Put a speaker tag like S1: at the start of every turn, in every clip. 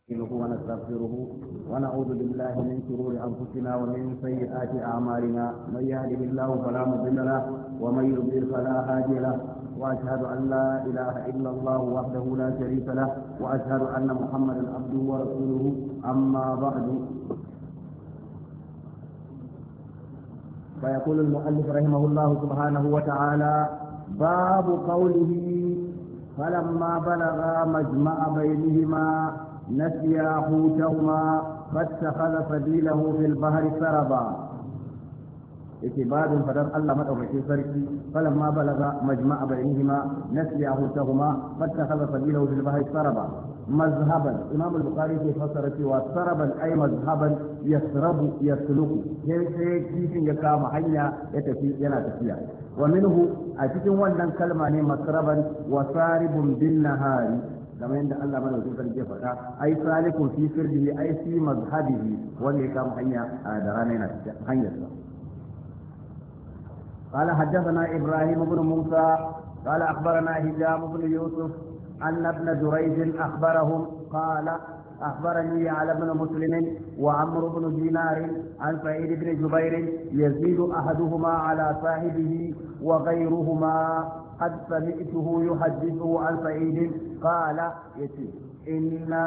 S1: ونستغفره ونعوذ بالله من شرور انفسنا ومن سيئات اعمالنا من يهده الله فلا مضل له ومن يضلل فلا هادي له واشهد ان لا اله الا الله وحده لا شريك له واشهد ان محمدا عبده ورسوله اما بعد فيقول المؤلف رحمه الله سبحانه وتعالى باب قوله فلما بلغا مجمع بينهما نسيا حوتهما فاتخذ سبيله في البحر سربا اتباد فدر الله مدوكي سركي فلما بلغ مجمع بينهما نسيا حوتهما فاتخذ سبيله في البحر سربا مذهبا امام البخاري في فسرت وسربا اي مذهبا يسرب يسلك sai kifin ya kama hanya ya tafi yana tafiya wa minhu a cikin wannan kalma ne masraban wa saribun bin nahari kamar yadda Allah madaukakin sarki ya faɗa ai salikun fi sirrihi ai fi mazhabihi wanda ya kama hanya da rana yana hanyar sa قال حدثنا ابراهيم بن موسى قال اخبرنا هشام بن يوسف ان ابن جريج اخبرهم قال اخبرني على بن مسلم وعمرو بن دينار عن سعيد بن جبير يزيد احدهما على صاحبه وغيرهما قد سمعته يحدثه عن سعيد قال يتي إنا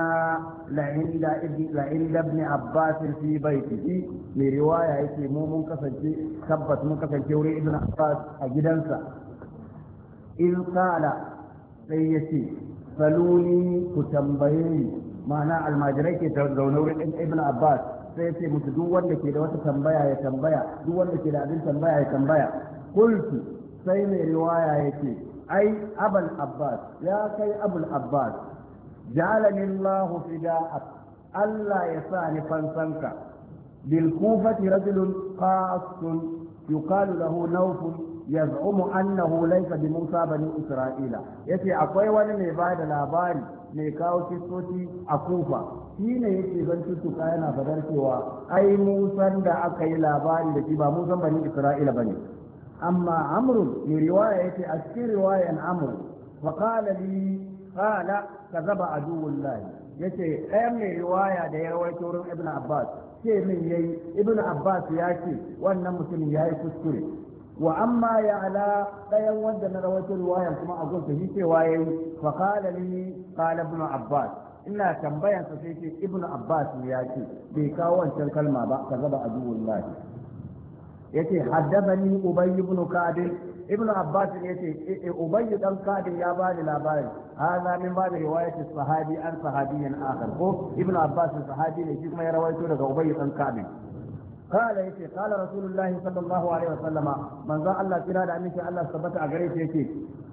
S1: لعند ابن عباس في بيته من رواية يتي مو منكسر ثبت منكسر جوري ابن عباس أجدنسا إذ قال سيتي فلوني كتنبيني معنى المجري كتنبيني ابن عباس sai ce musu duk wanda ke da wata tambaya ya tambaya duk wanda ke da abin tambaya ya tambaya qultu sai mai riwaya yake ai abul abbas ya kai abul abbas ja'alani allah fida'ak allah ya sa ni fansanka bil kufati rajulun qasun yuqalu lahu nawf yaz'umu annahu laysa bi musa bani isra'ila yace akwai wani mai bada labari mai kawo kistoci a kufa shi ne yake zan tuttuka yana fadar cewa ai musan da aka yi labari da shi ba musan bani isra'ila bane amma amrun mai riwaya yace a cikin riwayan amr wa qala li qala kazaba aduwullahi yace ɗayan mai riwaya da ya rawaito wurin ibn abbas ce min yayi ibn abbas ya ce wannan mutumin yayi kuskure wa amma ya ala ɗayan wanda na rawaito riwayan kuma a gunsa shi cewa yayi fa qala li qala ibn abbas ina tambayan sa sai ce ibn abbas ya ce bai kawo wancan kalma ba kazaba aduwullahi yace haddathani ubay ibn ka'b ibn abbas yace ubay dan ka'b ya bani labarin hada min ba da riwayat sahabi an sahabiyan akhar ko ibn abbas sahabi ne shi kuma ya rawaito daga ubay dan ka'b قال يتي قال رسول الله صلى الله عليه وسلم من ذا الله كنا da aminci Allah tabbata a gare shi yake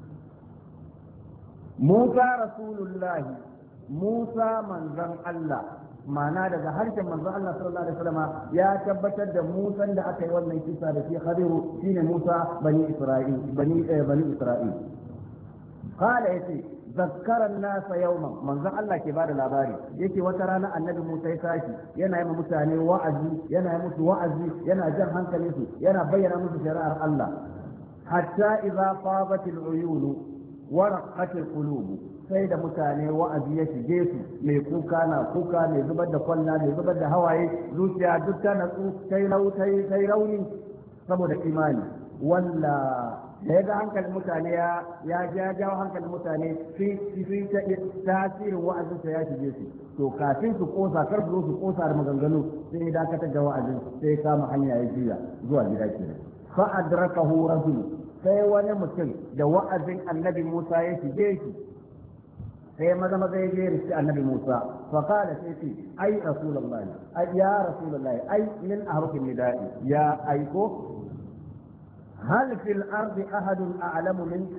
S1: Musa rasulullah Musa manzon Allah ma'ana daga harshen manzon Allah sallallahu alaihi wasallam ya tabbatar da Musan da aka yi wannan kisa da shi Khadiru shine Musa bani Isra'il qala yace zakkara nasa yawman manzon Allah ke bada labari yake wata rana annabi Musa ya tashi yana yi mutane wa'azi yana yi musu wa'azi yana jan hankalin su yana bayyana musu shari'ar Allah hatta idza fadat al-uyun wa raqat al-qulub sai da mutane wa'azi ya shige su mai kuka na kuka mai zubar da kwalla mai zubar da hawaye zuciya duk ta natsu sai rauni saboda imani walla da ya ga hankalin mutane ya jawo hankalin mutane sun tasirin wa'azinsa ya shige su to kafin su kosa kar su zo su kosa da maganganu sai ya dakatar da wa'azin sai ya kama hanya ya juya zuwa gida kenan fa adrakahu rajul sai wani mutum da wa'azin annabi Musa ya shige shi sai maza ya je rishi annabi Musa fa qala sai ce ai rasulullahi ai ya rasulullahi ai min ahrufin nida'i ya aiko هل في الأرض أحد أعلم منك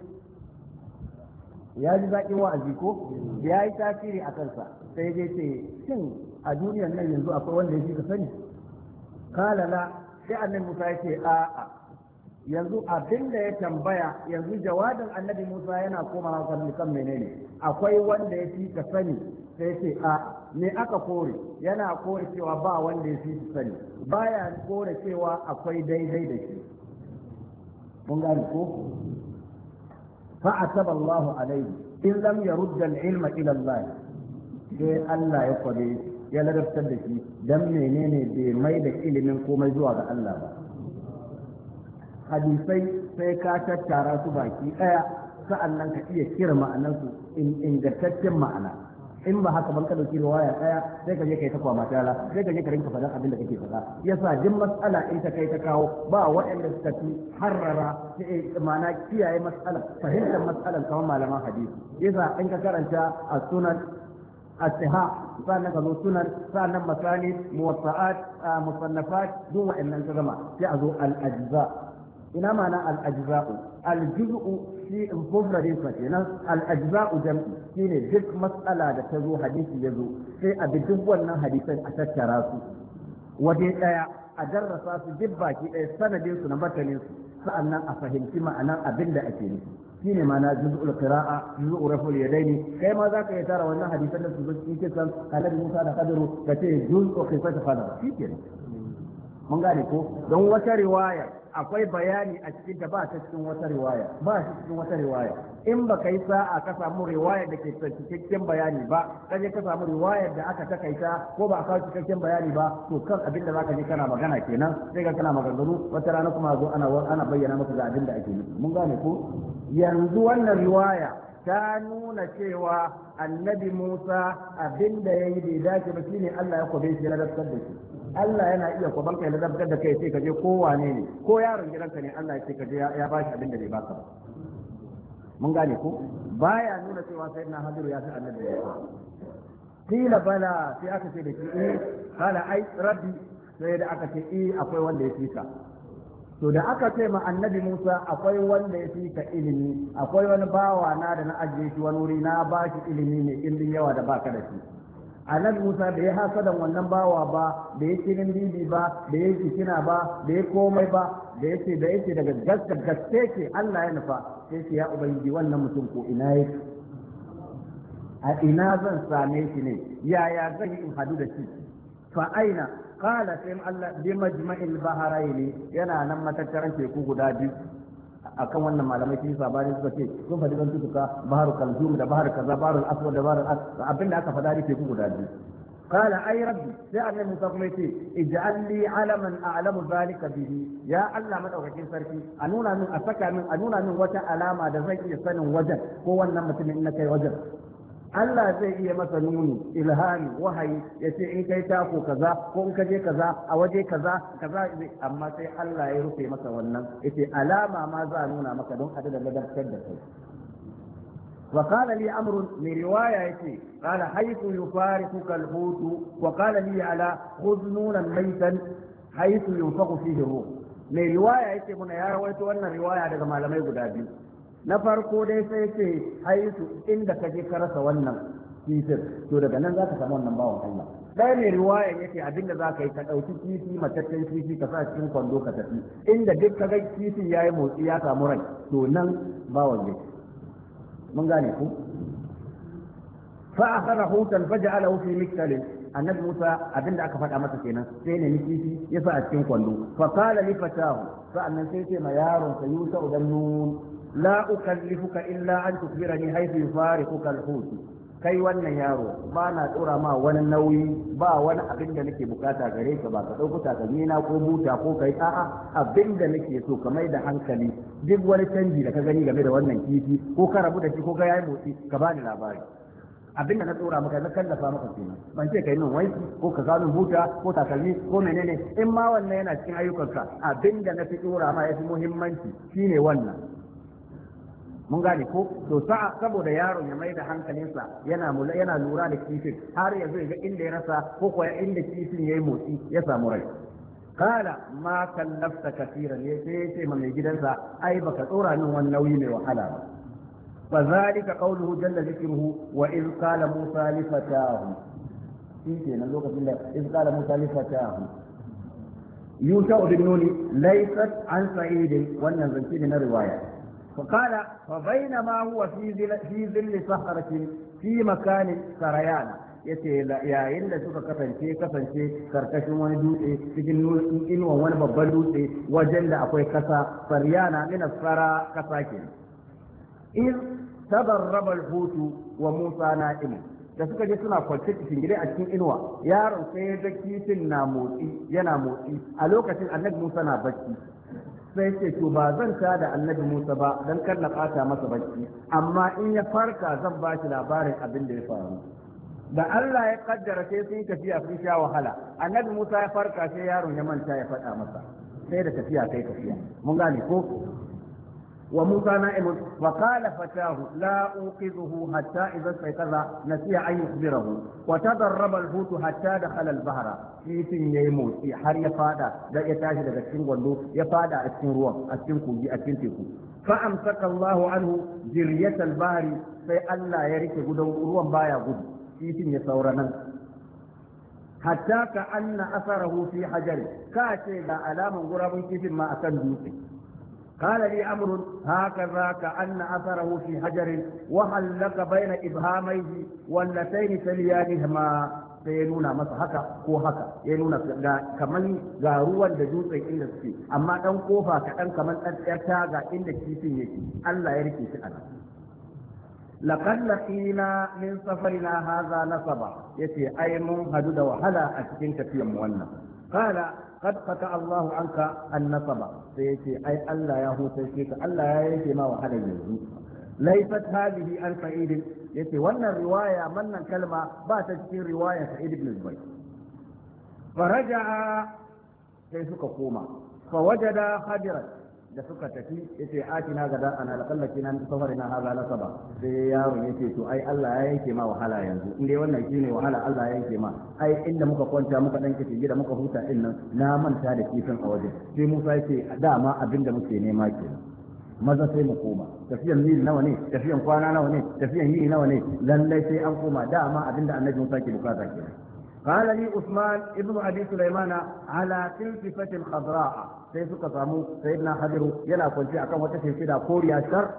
S1: يا جزاكي وأزيكو يا تاكيري أكلسا سيجيتي شن الدنيا النبي ينزو أقوى اللي يجيك سني قال لا شأن المسايتي yanzu abin da ya tambaya yanzu jawabin annabi Musa yana komawa kan menene akwai wanda ya fi ka sani sai ce me aka kore yana kore cewa ba wanda ya fi sani baya kore cewa akwai daidai da shi mun gane ko fa ataba Allah alaihi in lam yurda al-ilma ila Allah sai Allah ya kwabe ya ladabtar da shi dan menene bai mai da ilimin komai zuwa ga Allah ba hadisai sai ka tattara su baki daya sa'annan ka iya kira ma'anansu ingantaccen ma'ana in ba haka ban ka dauki riwaya daya sai ka je kai ta kwama tala sai ka je ka rinka faɗan abin da kake faɗa yasa duk mas'ala in ta kai ta kawo ba waɗanda suka fi harrara ma'ana kiyaye mas'ala fahimtar mas'alan kamar malaman hadisi yasa in ka karanta as-sunan as-sihah sannan ka zo sunan sannan masani muwatta'at musannafat duk waɗannan ka gama sai a zo al-ajza ina ma'ana al-ajza'u al-juz'u shi mufradin sa kenan al-ajza'u jam'i shine duk mas'ala da ta zo hadisi ya zo sai a bi duk wannan hadisan a tattara su waje daya a darrasa su duk baki daya sanadin su na matanin su sa'annan a fahimci ma'anan abin da ake nufi shine ma'ana juz'ul qira'a juz'u raf'ul yadaini kai ma zaka yi tara wannan hadisan da su zo cikin kisan annabi Musa da Khadiru kace juz'u qisat Khadir shikenan mun gane ko don wata riwaya akwai bayani a cikin da ba ta cikin wata riwaya ba shi cikin wata riwaya in ba kai sa'a ka samu riwaya da ke cikakken bayani ba kaje ka samu riwaya da aka takaita ko ba a kawo cikakken bayani ba to kan abin da zaka je kana magana kenan sai ka kana maganganu wata rana kuma zo ana bayyana maka ga abin da ake nufi mun gane ko yanzu wannan riwaya ta nuna cewa annabi Musa abin da yayi bai dace ba shine Allah ya kwabe shi ya ladabtar da shi Allah yana iya kwaban kai ladabtar da kai sai ka je ko wane ne ko yaron gidanka ne Allah ya ce ka je ya ba shi abin da bai baka ba mun gane ko baya nuna cewa sayyidina Hadiru ya fi annabi Musa kila bala sai aka ce da shi kala ai rabbi sai da aka ce akwai wanda ya fika to da aka ce ma annabi Musa akwai wanda ya fika ilimi akwai wani bawa na da na ajiye shi wani wuri na ba shi ilimi ne ilimin yawa da baka da shi annabi Musa da ya hasadan wannan bawa ba da ya kirin bibi ba da ya kina ba da ya komai ba da yake daga gaske ke Allah ya nufa sai ce ya ubangiji wannan mutum ko ina yake a ina zan same shi ne yaya zan yi in hadu da shi fa aina qala sai Allah bi majma'il bahrain yana nan matattaran teku guda biyu akan wannan malamai sun sabani suka ce sun faɗi dan tuka baharu kalzum da bahar kaza baharul aswad da baharul abinda aka faɗa ne teku guda biyu قال أي ربي سألني موسى قميتي اجعل لي علما أعلم ذلك به يا الله من أوكي سركي أنونا من أسكى من أنونا من وجه علامة ذلك سن وجه هو النمة من إنك وجه Allah zai iya masa nuni ilhami wahayi ya ce in kai tako kaza ko in ka je kaza a waje kaza amma sai Allah ya rufe masa wannan yace alama ma za a nuna maka don a da ladabtar da kai وقال لي أمر من رواية قال حيث يفارقك الحوت وقال لي على خذ نونا ميتا حيث ينفق فيه الروح من رواية من يا رويت أن الرواية هذا ما لم يقول هذه نفرق ليس حيث عندك ذكرت ونم kisir to daga nan za ka samu wannan bawan Allah ɗaya ne riwaya yake abin da za ka yi ka ɗauki kifi mataccen kifi ka sa cikin kwando ka tafi inda duk ka ga kifin ya yi motsi ya samu rai to nan bawan yake mun gane ku fa akhara hutan faj'alahu fi miktalin annabi Musa abinda aka faɗa masa kenan sai ne kifi ya sa a cikin kwando fa qala li fatahu sa'annan sai ce ma yaron sa Yusa udan nun la ukallifuka illa an tukbirani haythu yufariquka al-hut kai wannan yaro ba na tsora ma wani nauyi ba wani abin da nake bukata gare ka ba ka ɗauko takalmina ko buta ko kai a'a abin da nake so ka mai da hankali duk wani canji da ka gani game da wannan kifi ko ka rabu da shi ko ka yayi motsi ka bani labari abin da na tsora maka na kallafa maka kenan ban ce kai min wanki ko ka gano buta ko takalmi ko menene in ma wannan yana cikin ayyukanka abin da na fi tsora ma yafi muhimmanci shine wannan mun gane ko to saboda yaron ya mai da hankalinsa yana lura da kifin har ya zai ga inda ya rasa ko kuwa inda kifin yayi motsi ya samu rai kala ma kallafta kafiran ne sai ya ce ma mai gidansa ai baka tsora min wani nauyi mai wahala ba fa zalika qawluhu jalla dhikruhu wa iz qala musa li fatahu shi kenan lokacin da iz qala musa li fatahu yusha ibn nuni laysat an sa'id wannan zance ne na riwaya فقال فبينما هو في ظل صخرة في مكان سريان yace yayin da suka kasance karkashin wani dutse cikin inuwa wani babban dutse wajen da akwai kasa saryana min asfara kasa ke in tabarraba al-hutu wa Musa na'im da suka je suna kwance cikin gida a cikin inuwa yaron sai ya ga kifin na motsi yana motsi a lokacin annabi Musa na bacci sai ce to ba zan ta da annabi Musa ba dan kar na bata masa bacci amma in ya farka zan ba shi labarin abin da ya faru da Allah ya kaddara sai sun tafiya sun sha wahala annabi Musa ya farka sai yaron ya manta ya faɗa masa sai da tafiya kai tafiya mun gane ko وموسى نائم وقال فتاه لا أوقظه حتى إذا استيقظ نسي أن يخبره وتدرب الحوت حتى دخل البحر في يموت في حر يفادا دا يتاجد أكين ولو يفادا أكين روح أكين كوجي أكين تيكو فأمسك الله عنه جرية البحر في الله يريك غدو روح بايا غدو في يسورنا حتى كأن أثره في حجر كاشي دا ألام غراب كيف ما أكن دوسي قال لي أمر هكذا كأن أثره في حجر وحلق بين إبهاميه واللتين تليانهما سينونا masa haka ko haka ya nuna kaman ga ruwan da dutsen inda suke amma dan kofa kaɗan kaman ɗan taga inda kifin yake Allah ya rike shi a nan laqad laqina min safarina hadha nasaba yace ai mun hadu da wahala a cikin tafiyar mu wannan qala قد قطع الله عنك النصب سيتي أي الله يهو تشيك الله يهي ما وحد يزو ليست هذه عن سعيد يتي وانا الرواية من الكلمة باتت في رواية سعيد بن الزبير فرجع كيسك قوما فوجد خجرا da suka tafi yace atina gada ana laqallaki nan safarina haza nasaba sai yaro yace to ai Allah ya yanke ma wahala yanzu in dai wannan shine wahala Allah ya yanke ma ai inda muka kwanta muka dan kici gida muka huta din nan na manta da kifin a waje sai Musa yace dama abinda muke nema kenan maza sai mu koma tafiyan mil nawa ne tafiyan kwana nawa ne tafiyan yini nawa ne lallai sai an koma dama abinda Annabi Musa ke bukata kenan قال لي عثمان ابن ابي سليمان على تلفة خضراء sai suka samu sayyidina hadiru yana kwanci akan wata shimfiɗa koriya shar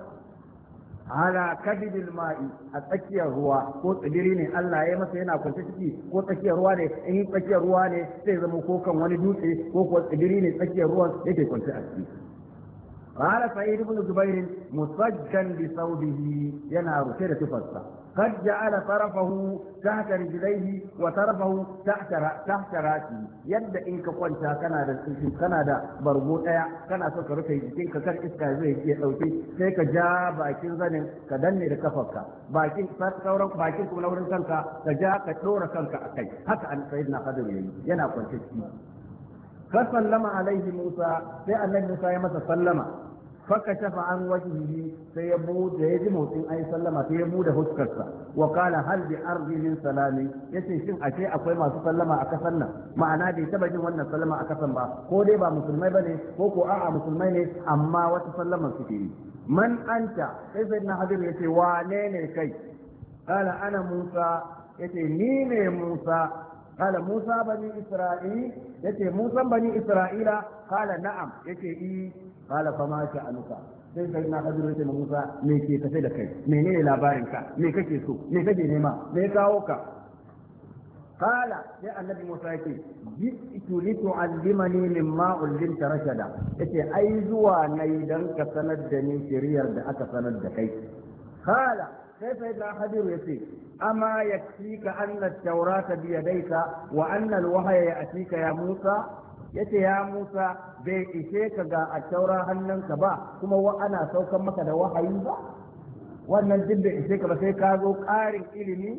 S1: ala kadibil ma'i a tsakiyar ruwa ko tsibiri ne Allah ya masa yana kwanci ciki ko tsakiyar ruwa ne in tsakiyar ruwa ne sai zama ko kan wani dutse ko kuwa tsibiri ne tsakiyar ruwan yake kwanci a ciki قال سعيد بن جبير مسجا بثوبه ينهر كده تفسر قد جعل طرفه تحت رجليه وطرفه تحت راسه يد انك كنت كان دا برغو daya kana so ka rufe jikinka kar iska zai iya dauke sai ka ja bakin zanin ka danne da kafarka bakin sauran bakin kuma na wurin kanka ka ja ka dora kanka akai haka an sayyidina Khadir yayi yana kwance ciki fa sallama alaihi Musa sai annabi Musa ya masa sallama فكشف عن وجهه سيبود يجي موتين اي سلمة سيبود هسكرسا وقال هل بأرض من سلامي يسي شن اشي اقوي ما سلمة اكسرنا معناه دي تبجي وانا سلمة اكسر با كو دي با مسلمي بني كو مسلمي اما وتسلمة سكيري من انت سيدنا حضر يسي وانين كي قال انا موسى يسي نيني موسى قال موسى بني اسرائيل يسي موسى بني اسرائيل قال نعم يسي قال فما شأنك sai sai na hadiru yace Musa me ke tafe da kai menene labarin ka me kake so me kake nema me kawo ka qala sai annabi Musa yake ji'tu li tu'allimani mimma ullimta rashada yace ai zuwa nayi dan ka sanar da ni shiriyar da aka sanar da kai qala sai sai na hadiru yace amma yakfika anna at-taurata bi yadayka wa anna al-wahya ya'tika ya Musa yace ya Musa bai ishe ka ga a taura hannunka ba kuma ana saukan maka da wahayi ba wannan duk bai ishe ka ba sai ka zo ƙarin ilimi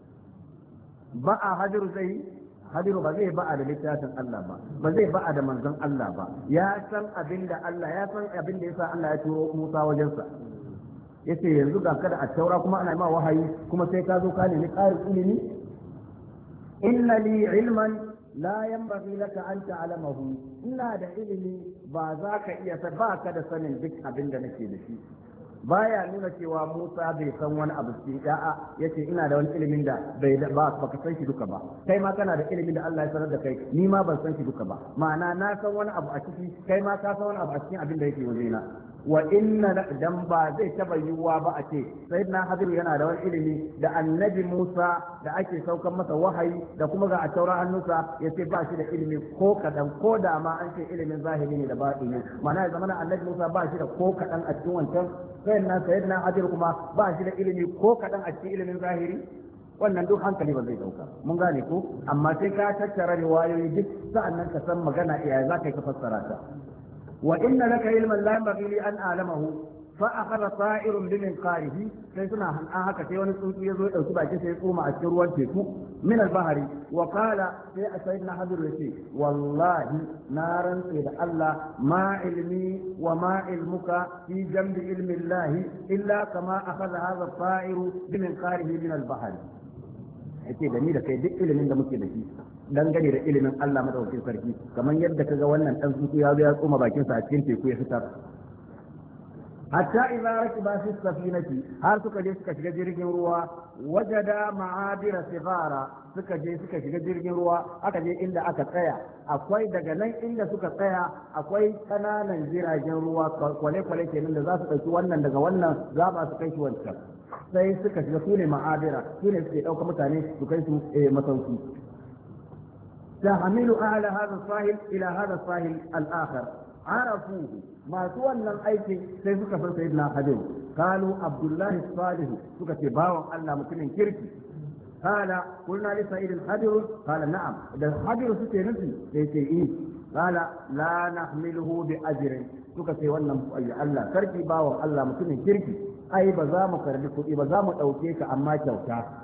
S1: ba a hadiru ba zai ba'a da littafin Allah ba zai ba'a da manzon Allah ba ya san abin da yasa Allah ya turo Musa wajensa yace yanzu ga kada a taura kuma ana ma wahayi kuma sai ka zo ka nemi ƙarin ilimi inna li ilman la yanbaghi laka an ta'lamahu ina da ilimi ba za ka iya ba ka da sanin duk abin da nake da shi baya nuna cewa Musa bai san wani abu cikin da'a yace ina da wani ilimin da ba ka san shi duka ba kai ma kana da ilimin da Allah ya sanar da kai ni ma ban san shi duka ba ma'ana na san wani abu a ciki kai ma ka san wani abu a cikin abin da yake wajena wa inna dan ba zai taba yiwuwa ba a ce sayyidina Hadir yana da wani ilimi da annabi Musa da ake saukan masa wahayi da kuma ga a taura hannunsa yace ba shi da ilimi ko kadan ko da ma an ce ilimin zahiri ne da batini ma'ana ya zamana annabi Musa ba shi da ko kadan a cikin wancan sayyidina Hadir kuma ba shi da ilimi ko kadan a cikin ilimin zahiri wannan duk hankali ba zai dauka mun gane ko amma sai ka tattara riwayoyi duk sa'annan ka san magana iya za ka yi ka fassara ta wa inna laka ilman la yanbaghi li an a'lamahu fa akhadha ta'irun bi minqarihi sai suna an haka sai wani tsuntsu ya zo ya dauki baki sai ya tsoma a cikin ruwan teku min al-bahri wa qala sai sayyidina hadir yace wallahi na rantse da Allah ma ilmi wa ma ilmuka fi jambi ilmi Allah illa kama akhadha hadha at-ta'iru bi minqarihi min al-bahri yace da ni da kai duk ilimin da muke da shi dangane da ilimin Allah madaukakin sarki kamar yadda kaga wannan dan tsuntsu ya zo ya tsoma bakin sa a cikin teku ya fitar hatta idza rakiba fi safinati har suka je suka shiga jirgin ruwa wajada ma'abira sigara suka shiga jirgin ruwa aka je inda aka tsaya akwai daga nan inda suka tsaya akwai kananan jiragen ruwa kwale-kwale kenan da za su ɗauki wannan daga wannan za ba su kai shi wancan sai suka shiga su ne ma'abira su ne suke ɗauka mutane su kai su masauki تحمل أهل هذا الساحل إلى هذا الساحل الآخر عرفوه ما سوى أيك سيفك في سيدنا خدير قالوا عبد الله الصالح سكت باو الله مكن كركي قال قلنا لسيد الخدير قال نعم إذا الخدير سكت نفسي إيه قال لا نحمله بأجر سكت wannan Allah sarki bawan Allah mutumin kirki ai ba za mu karbi kuɗi ba za mu ɗauke ka amma kyauta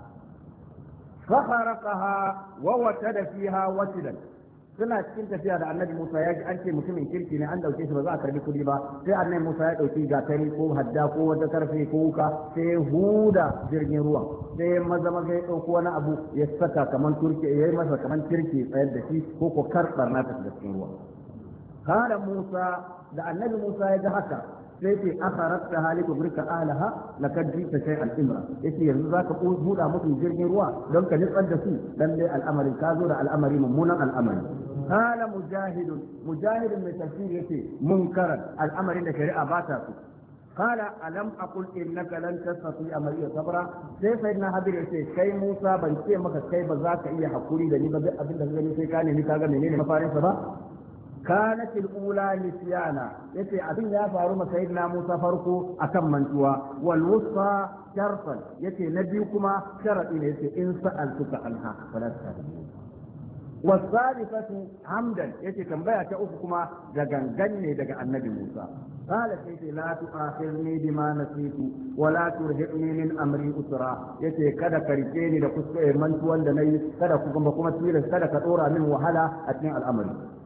S1: فخرقها ووتد فيها وتدا suna cikin tafiya da annabi Musa ya ji an ce mutumin kirki ne an dauke shi ba za a karbi kudi ba sai annabi Musa ya dauki gatari ko hadda ko wata karfe ko wuka sai huda jirgin ruwa sai maza ya dauko wani abu ya saka kaman turke ya yi masa kaman kirki tsayar da shi ko ko karbar na ta cikin ruwa kana Musa da annabi Musa ya ga haka sai ce akharata haliku burka alaha lakad jita shay'an imra yace yanzu zaka buɗa musu jirgin ruwa don ka nitsar da su dan dai al'amarin ka zo da al'amari mummunan al'amari qala mujahid mai tafsir yace munkaran al'amarin da shari'a ba ta su qala alam aqul innaka lan tastati'a ma'iya sabra sai sayyidina hadir yace kai Musa ban ce maka kai ba za ka iya hakuri da ni ba duk abin da ka gani sai ka nemi ka ga menene mafarin sa ba كانت الأولى نسيانا يتي أبين يا فاروما سيدنا موسى فرقو أكم منتوا والوسطى شرطا يتي نبيكما شرطين يتي إن سألتك عنها فلا تسألني والثالثة حمدا يتي تنبيا كأفكما دقنقني دقا النبي موسى قال سيدي لا تؤاخذني بما نسيت ولا ترهقني من أمري أسرا يتي كذا كريكيني لكسكي منتوا لني كذا كما تيرس كذا كتورا من وهلا أثناء الأمر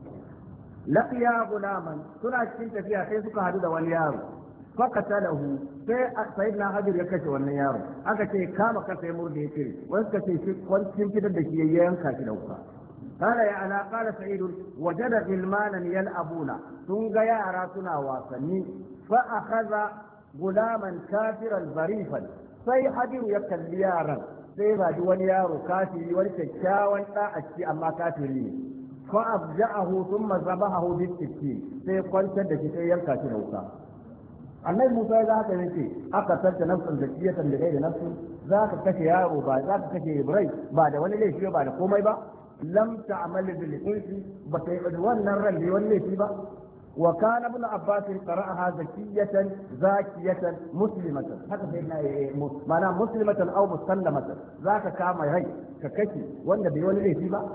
S1: لقيا غلاما سنا cikin tafiya sai suka hadu da wani yaro fakatalahu sai sayyidina hadir ya kashe wannan yaro aka ce kama ka sai murde ya kire wani suka ce shi kwancin fitar da shi ya yanka shi da wuka قال يا أنا قال سعيد وجد غلمانا يلعبون sun ga yara suna wasanni فأخذ غلاما كافرا ظريفا sai hadir ya kalli yaran sai ba wani yaro kafiri wani kyakkyawan ɗa a ciki amma kafiri ne فأفجعه ثم ذبحه بالسكين sai kwantar da shi sai yanka shi da wuka annabi Musa ya haka yace aka tarta nafsan zakiyatan da gaida nafsin zaka kashe yaro ba zaka kashe Ibrahim ba da wani laifi ba da komai ba lam ta'mal bil insi ba kai da wannan ran da wani laifi ba wa kana ibn Abbas qara'aha zakiyatan zakiyatan muslimatan haka sai na mana muslimatan aw musallamatan zaka kama rai ka kashe wanda bai wani laifi ba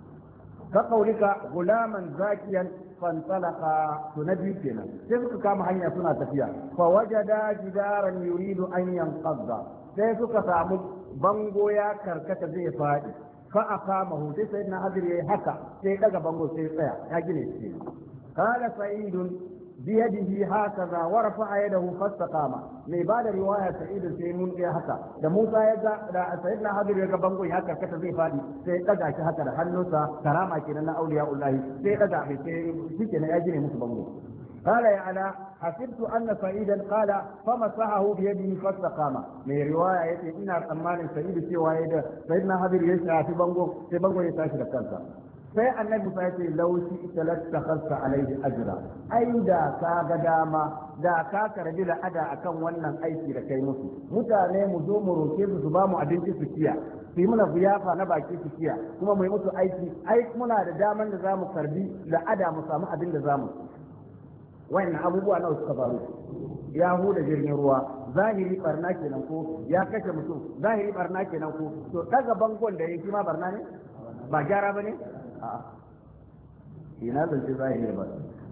S1: كقولك غلاما زاكيا فانطلقا تنبي كنا سيفك كام هيا سنة تفيا فوجدا جدارا يريد أن ينقض سيفك سامو بانغو يا كركة زي فادي فأقامه سيدنا حضر حكا سيدنا بانغو سيدنا يجلس قال سعيد بيده هكذا ورفع يده فاستقام mai ba da riwaya sa'id sai mun ga haka da Musa ya ga da sayyidina Hadir ya ga bango haka kata zai fadi sai daga shi haka da hannunsa karama kenan na auliyaullahi sai daga sai shike na ya gine musu bango قال يا علاء حسبت أن سعيدا قال فمسحه بيده فاستقام من رواية يتي إن أمان سعيد سيدنا حضر يسعى في بانغو يتاشي لكالسا sai annabi Musa ya ce laushi ita lattakhasta alaihi ajra ai da ka ga dama da ka karbi da ada akan wannan aiki da kai musu mutane mu zo mu roke su ba mu abinci su kiya su yi mana ziyafa na baki su kiya kuma mu yi musu aiki ai muna da daman da zamu karbi da ada mu samu abin da zamu wannan abubuwa nawa suka faru ya huda jirgin ruwa zahiri barna kenan ko ya kashe mutum zahiri barna kenan ko to daga bangon da yake ma barna ne ba gyara bane a'a ina zan ce zahiri ba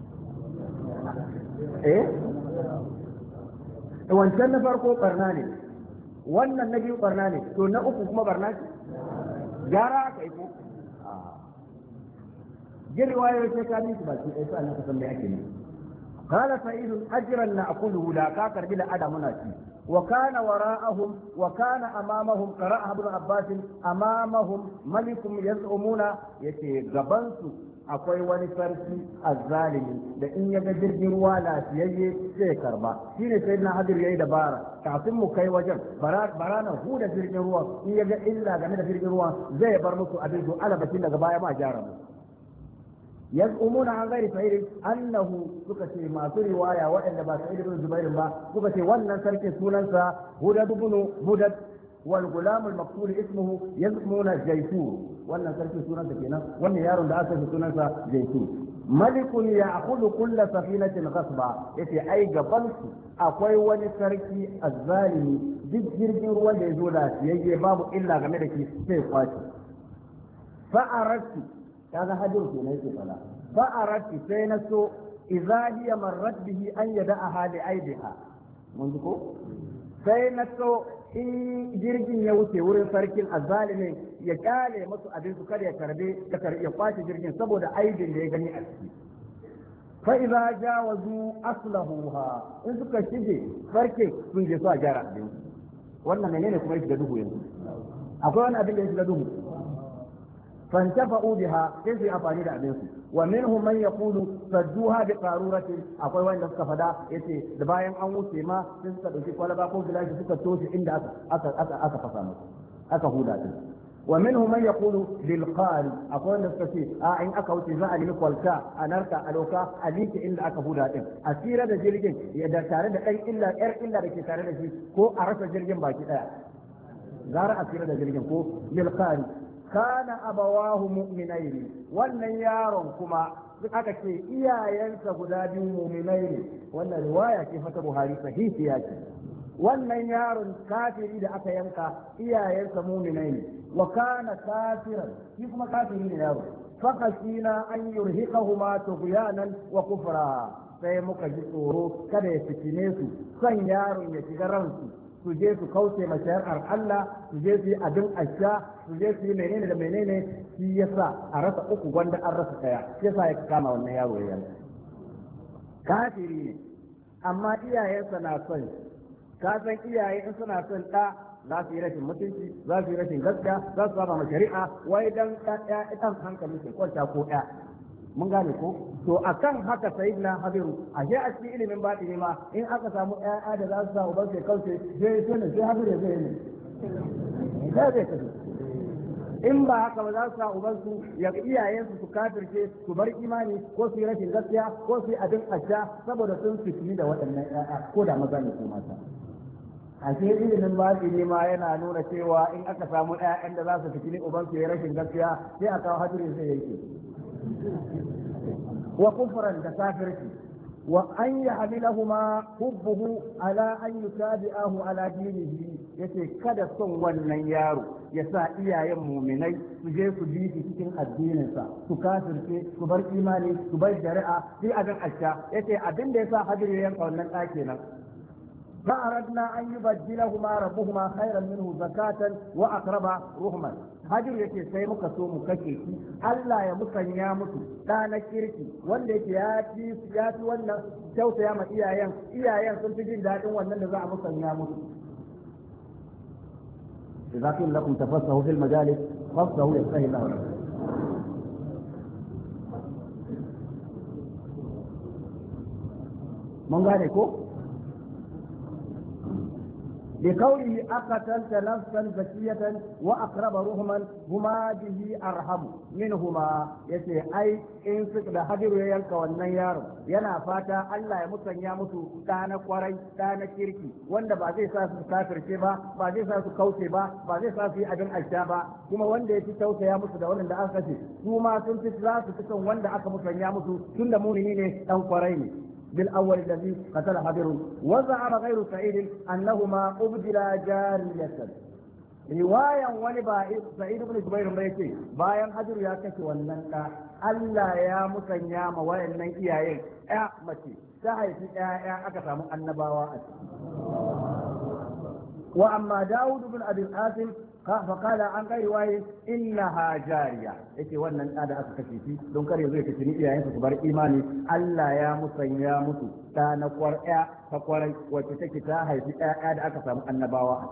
S1: wancan na farko barna ne wannan na biyu barna ne to na uku kuma barna ce gyara aka yi ko jin riwayoyi sai ka miki baki ɗaya sai ka san me ake ne qala sa'idun ajran na'kuluhu la ka karbi da adamuna ci wa kana wara'ahum wa kana amamahum qara'a ibn abbas amamahum malikum yaz'umuna yace gaban su akwai wani sarki azzalimi da in ya ga jirgin ruwa lafiyayye sai karba shine sai na hadir yayi dabara kafin mu kai wajen barana huda jirgin ruwa in ya ga illa game da jirgin ruwa zai bar musu abin to alabatin daga baya ma gyara mu yaz'umuna an ghairi sa'id annahu suka ce masu riwaya waɗanda ba sa'id ibn zubair ba suka ce wannan sarki sunansa hudad ibn hudad wal gulam al maqtul ismuhu yaz'umuna jaytur wannan sarki sunansa kenan wannan yaron da aka ce sunansa jaytur malikun ya'khudhu kull safinatin ghasba yace ai gaban su akwai wani sarki azzalimi duk jirgin ruwan da yazo da yayye babu illa game da shi sai kwaci fa'aratu kaga hajjin ke ne ke fada fa'aratu sai na so idza hiya marrat bihi an yada'aha li aidiha mun ji ko sai na so in jirgin ya wuce wurin sarkin azzalimin ya kyale masu abin su kada ya kwace jirgin saboda aibin da ya gani a ciki fa idza jawazu aslahuha in suka shige sarki sun je su a gyara abin wannan menene kuma yake da duhu yanzu akwai wani abin da yake da duhu فانتفعوا بها كيف يفعلون أبنسوا ومنهم من يقول صدوها بقارورة أقول وين نسك فدا يتي دبايم أمو سيما سنسك وشيك ولا باقول بلاش سنسك توشي عند أكا فصامت أكا هودات ومنهم من يقول بالقال أقول نسك إن أكا وتزاء لمك والكا أنركا ألوكا أليك إلا أكا هودات أسيرة جلجين يدا تارد أي إلا ركي تارد شيء كو أرسل جلجين باكي غار أسيرة جلجين كو بالقال kana abawahu mu'minaini wannan yaron kuma duk aka ce iyayensa guda biyu mu'minai ne wannan riwaya ce fata Buhari sahihiya ce wannan yaron kafiri da aka yanka iyayensa mu'minai ne wa kana kafiran shi kuma kafiri ne yaro fakashina an yurhiqahuma tughyanan wa kufra sai muka ji tsoro kada ya fitine su san yaron ya shiga ransu su je su kauce ma shari'ar Allah su je su yi abin asha su je su yi menene da menene shi yasa a rasa uku gwanda an rasa daya shi yasa ya kama wannan yaro ya yanka kafiri ne amma iyayensa na son ka san iyaye in suna son da za su yi rashin mutunci za su yi rashin gaskiya za su saba ma shari'a wai dan ɗan hankali su kwanta ko ɗaya mun gane ko to akan haka sayyidina Habiru ashe a cikin ilimin batini ma in aka samu ƴaƴa da za su sa uban sai kauce sai Habiru zai ne da zai kace in ba haka ba za su sa uban su ya iyayensu su kafirce su bar imani ko su yi rashin gaskiya ko su yi abin asha saboda sun fitini da waɗannan ƴaƴa ko da maza ne ko mata ashe ilimin batini ma yana nuna cewa in aka samu ƴaƴan da za su fitini uban su yi rashin gaskiya sai a kawo Habiru zai yake وكفرا كافرتي وأن يحملهما حبه على أن يتابعه على دينه yace kada son wannan yaro ya sa iyayen muminai su je su bi shi cikin addininsa su kafirce su bar imani su bar shari'a sai abin asha yace abin da yasa hadir ya yanka wannan ɗaki nan فأردنا أن يبدلهما ربهما خيرا منه زكاة وأقرب رحما hajir yake sai muka so mu kashe shi Allah ya musanya musu ɗana kirki wanda yake ya fi wannan tausaya ma iyayen sun fi jin daɗin wannan da za a musanya musu idza qila lakum tafassahu fil majalis fafsahu yastahi lahu mun gane ko بقوله أقتلت نفسا زكية وأقرب رحما هما به أرحم منهما يتي أي إن سكد حجر يلقى والنيار ينا فاتا ألا يمسن يامسو كان قري كان كيركي وانا بعدي ساس كافر شبا بعدي ساس كوسي با بعدي ساس أجن أجابا كما وانا يتي توسي يامسو دا وانا دا أخشي كما سنتي سلاس تكون وانا أكا مسن يامسو سند مونيني أو قريني بالأول الذي قتل حبر. وزعم غير سعيد أنهما أبدلا جارية. رواية ونبا سعيد بن جبير بيتي باين حجر يا كشي وننقى ألا يا مسنيام وإن إيايين أعمتي سهي في أكثر من النباوات. وأما داود بن أبي القاسم فقال عن غير رواية إنها جارية. إيش وانا هذا أسكتي دون كريه زي كتني يا إنسان كبار إيماني ألا يا مسلم يا مسلم كان قرأ فقرأ وتتكتا هاي في هذا أكثر من النبوة.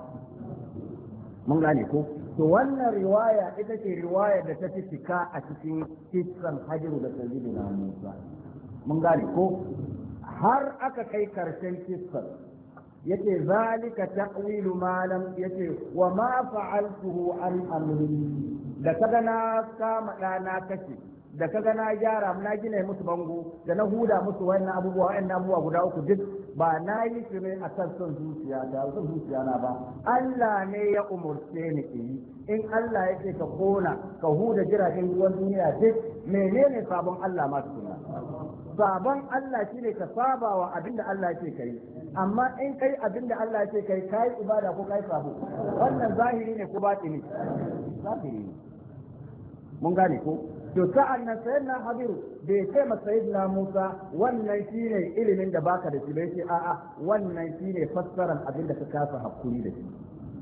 S1: من غنيكو وانا رواية إذا رواية تتكا أتكين كيسان حجر لسيدنا موسى. من غنيكو هر أكا كي كرشن كيسان yace zalika ta'wilu ma lam yace wa ma fa'altuhu an amri. Da kaga na kama na kace da kaga na gyara na gina musu bango da na huda musu wannan abubuwa guda uku duk ba na yi su ne akan son zuciya na ba. Allah ne ya umurce ni in Allah yake ka kona ka huda jiragen ruwan duniya duk menene sabon Allah ma tukuna. Sabon Allah shine ka saba wa abinda Allah yake kai, amma in kai abinda Allah yake kai ibada ko kai sabo, wannan zahiri ne ko batini? Zahiri ne. Mun gane ko? To sa'an nan sayyidina Habiru bai kai ma sayyidina Musa wannan shine ilimin da baka da shi bai ce a'a wannan shine fassaran abinda ka kasa hakuri da shi.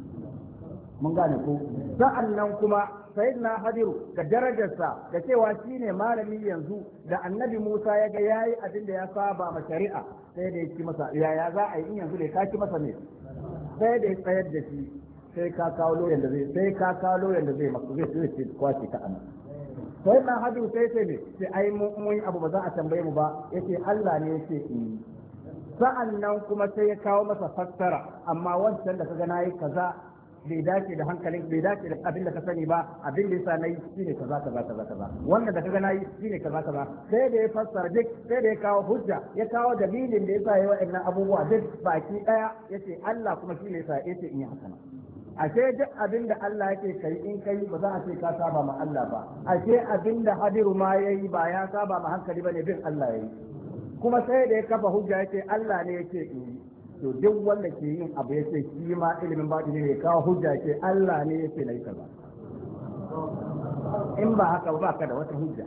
S1: Mun gane ko? Sa'an nan kuma sayyidina Hadiru da darajarsa da cewa shine malami yanzu da annabi Musa ya ga yayi abin da ya saba ma shari'a sai da ya ci masa yaya za a yi in yanzu da ka ci masa ne sai da ya tsayar da shi sai ka kawo loyan da zai maka zai kwace ka anan. Sayyidina Hadiru sai ne sai ai mun abu ba za a tambaye mu ba yace Allah ne yace in. Sa'an nan kuma sai ya kawo masa fassara amma wancan da kaga nayi kaza bai dace da hankalin bai dace da abin da ka sani ba abin da yasa nayi shine kaza wannan da kaga nayi shine kaza sai da ya fassara duk sai da ya kawo hujja ya kawo dalilin da yasa yayi wa'annan abubuwa duk baki daya yace Allah kuma shine yasa yace in yi haka. Ashe duk abin da Allah yake kai in kai ba za a ce ka saba ma Allah ba. Ashe abin da Hadiru ma yayi ba ya saba ma hankali bane bin Allah yayi. Kuma sai da ya kafa hujja yace Allah ne yake in yi. To duk wanda ke yin abu ya ce shi ma ilimin batini ne kawo hujja ce Allah ne yake nayi kaza. In ba haka ba ka da wata hujja.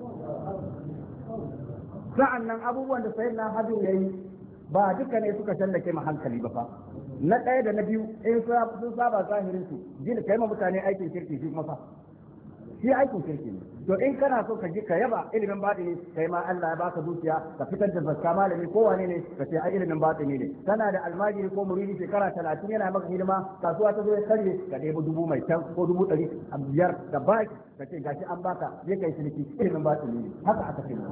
S1: Sa'an nan abubuwan da sayyidina Hadir yayi ba duka ne suka tallake ma hankali ba fa. Na ɗaya da na biyu in sun saba zahirin su jin kai ma mutane aikin kirki shi kuma fa. Shi aikin kirki ne. To in kana so ka ji ka yaba ilimin batini kai ma Allah ya baka dukiya ka fitar da zakka malami ko wane ne ka ce ai ilimin batini ne. Kana da almajiri ko muridi shekara 30 yana maka hidima kasuwa ta zo ya karye ka ɗebi 1000 can ko 500 da baki ka ce gashi an baka je kai ciniki ilimin batini ne. Haka aka ce.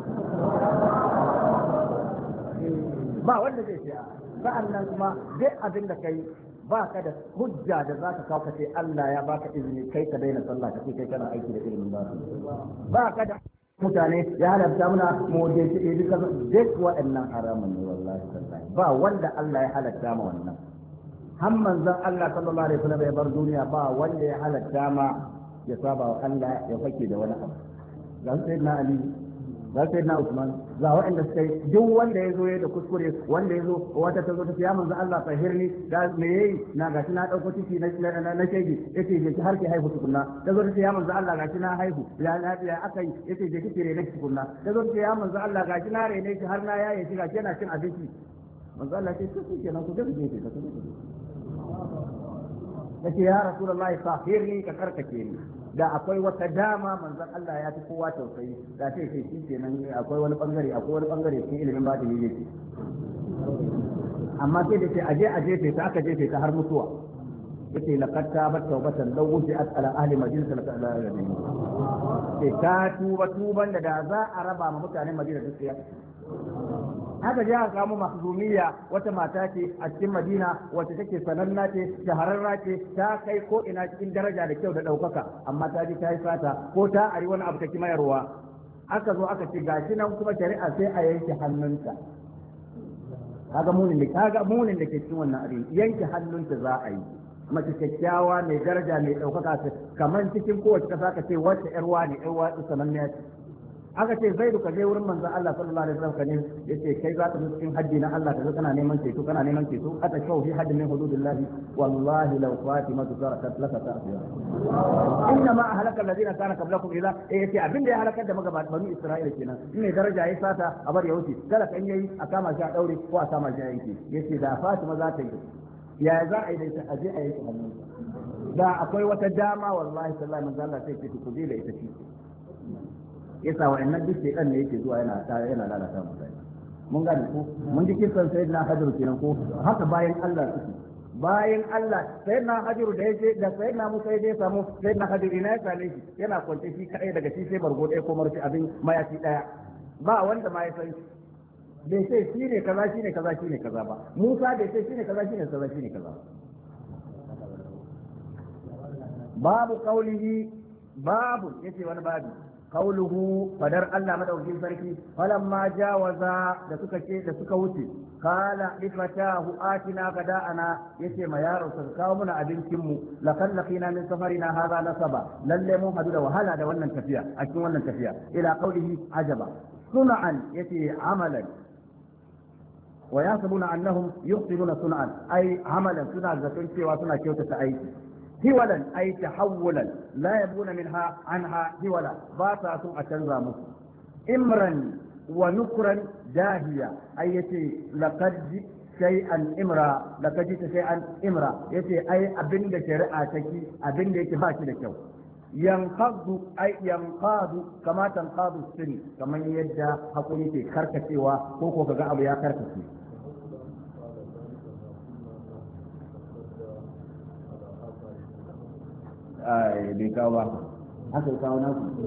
S1: Ba wanda zai ce sa'an nan kuma duk abin da kai ba ka da hujja da za ka kawo ka ce Allah ya baka izini kai ka daina sallah ka ce kai kana aiki da ilimin ba ka da mutane ya halatta muna mu je shi duka duk waɗannan haramun ne wallahi tallahi ba wanda Allah ya halatta ma wannan har manzon Allah sallallahu alaihi wasallam ya bar duniya ba wanda ya halatta ma ya saba wa Allah ya fake da wani abu ga sayyidina Ali ga sayyidina Usman ga waɗanda suka yi duk wanda ya zo ya da kuskure wanda ya zo wata ta zo ta ya manzo Allah fahirni da me yayi na gashi na dauko ciki na shege yace je ki har ki haihu tukunna ta zo ta ya manzo Allah gashi na haihu ya aka yi yace je ki rene ki tukunna ta zo ta ya manzo Allah gashi na rene ki har na yaye shi gashi yana cin abinci manzo Allah ce to kenan ku gabe ce ka yace ya rasulullahi fahirni ka karkace ni da akwai wata dama manzon Allah ya fi kowa tausayi da sai shi kenan akwai wani bangare cikin ilimin batini yake amma sai da ce aje ta aka jefe ta har mutuwa yace laqad tabat tawbatan law wuji'at ala ahli madinati la ta'ala yadin sai ta tuban da za a raba ma mutanen Madina duk ya haka je aka samu mahzumiya wata mata ce a cikin Madina wacce take sananna ce shahararra ce ta kai ko ina cikin daraja da kyau da ɗaukaka amma ta ji ta yi fata ko ta ari wani abu ta kimayarwa aka zo aka ce gashi nan kuma shari'a sai a yanke hannunta kaga munin da ke cikin wannan abin yanke hannunta za a yi mace kyakkyawa mai daraja mai ɗaukaka ce kamar cikin kowace ƙasa ka ce wacce ƴarwa ne ƴarwa sananniya ce aka ce zaidu ka je wurin manzon Allah sallallahu alaihi wasallam kane yace kai za ka zo cikin haddi na Allah ka zo kana neman ceto ata shau fi haddin min hududillah wallahi law fatima tarakat laka ta'fiya inna ma ahlaka alladhina kana qablakum ila yace abin da ya halakar da magabata bani Isra'ila kenan in ne daraja yayi sata a bar ya wuce kada kan yayi a kama shi a daure ko a kama shi a yanke yace da Fatima za ta yi ya za a yi da ita aje a yanke hannu da akwai wata dama wallahi sallallahu alaihi wasallam sai ce ku je da ita shi yasa wa'annan duk shekan ne yake zuwa yana lalata mutane mun gane ko mun ji kisan sayyidina Hajar kenan ko haka bayan Allah suke bayan Allah sayyidina Hajar da yake da sayyidina Musa ya samu sayyidina Hajar ina ya same shi yana kwance shi kai daga shi sai bargo ɗaya ko marci abin mayafi ɗaya ba wanda ma ya san shi bai sai shi ne kaza ba Musa bai sai shi ne kaza babu qaulihi babu yace wani babu قوله فدر الله مدوكين فرقي فلما جاوزا da suka wuce qala li fatahu atina gada'ana yace ma yaro ka kawo mana abincin mu laqad laqina min safarina hadha nasaba lalle mu hadu da wahala da wannan tafiya a cikin wannan tafiya ila qawlihi ajaba sun'an yace amalan wa yasbuna annahum yuhsinuna sun'an ay amalan suna zaton cewa suna kyautata aiki hiwalan ay tahawulan la yabuna minha anha hiwala ba sa sun a canza musu imran wa nukran dahiya ay yace laqad shay'an imra laqad shay'an imra yace ai abinda shari'a take abinda yake ba shi da kyau yanqadu ay yanqadu kama tanqadu sirri kaman yadda hakuri ke karkacewa ko kaga abu ya karkace bai kawo ba haka kawo na ku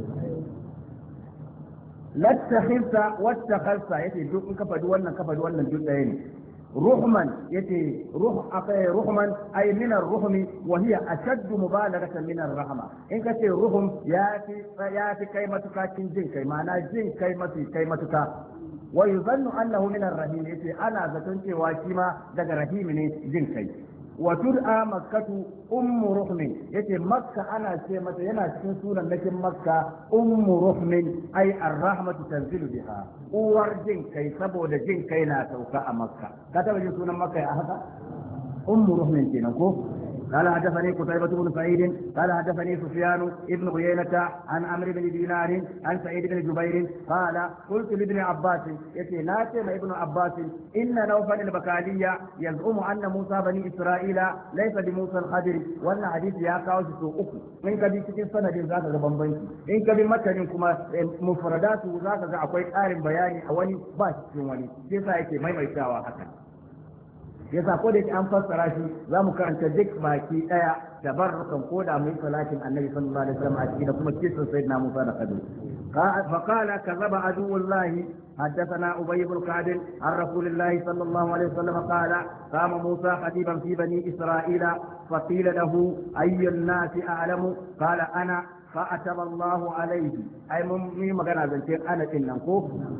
S1: lattakhilta wattakhalta yace duk in ka faɗi wannan duk ɗaya ne ruhman yace ruhman ay min ar-ruhmi wa hiya ashadd mubalaghatan min ar-rahma in ka ce ruhum ya fi kai matuka cikin jin kai ma'ana jin kai matuka wa yuzannu annahu min ar-rahim yace ana zaton cewa shi ma daga rahimi ne jin kai wa tud'a makkatu ummu ruhmin yace makka ana ce mata yana cikin sunan nakin makka ummu ruhmin ay ar-rahmatu tanzilu biha uwar jin kai saboda jin kai na sauka a makka ka taba jin sunan makka a haka ummu ruhmin kenan ko قال حدثني قتيبة بن سعيد قال حدثني سفيان بن عيينة عن عمرو بن دينار عن سعيد بن جبير قال قلت لابن عباس يتي ناتم ابن عباس إن نوفل البكالية يزعم أن موسى بني إسرائيل ليس بموسى الخضر وأن حديث يا كاوش سوء إن كبي cikin sanadin zaka ga bambanci in kabi matanin kuma mufradatu zaka ga akwai ƙarin bayani a wani ba cikin wani sai sa yake maimaitawa haka yasa ko da yake an fassara shi za mu karanta duk baki daya tabarrukan ko da mai salatin annabi sallallahu alaihi wasallam a cikin da kuma kisan sayyidina Musa da Khadir fa qala kazaba aduwullahi حدثنا أبي بن كعب عن رسول الله صلى الله عليه وسلم قال قام موسى خطيبا في بني إسرائيل فقيل له أي الناس أعلم قال أنا فأتب الله عليه أي ممي مغنى زنتين أنا إنكو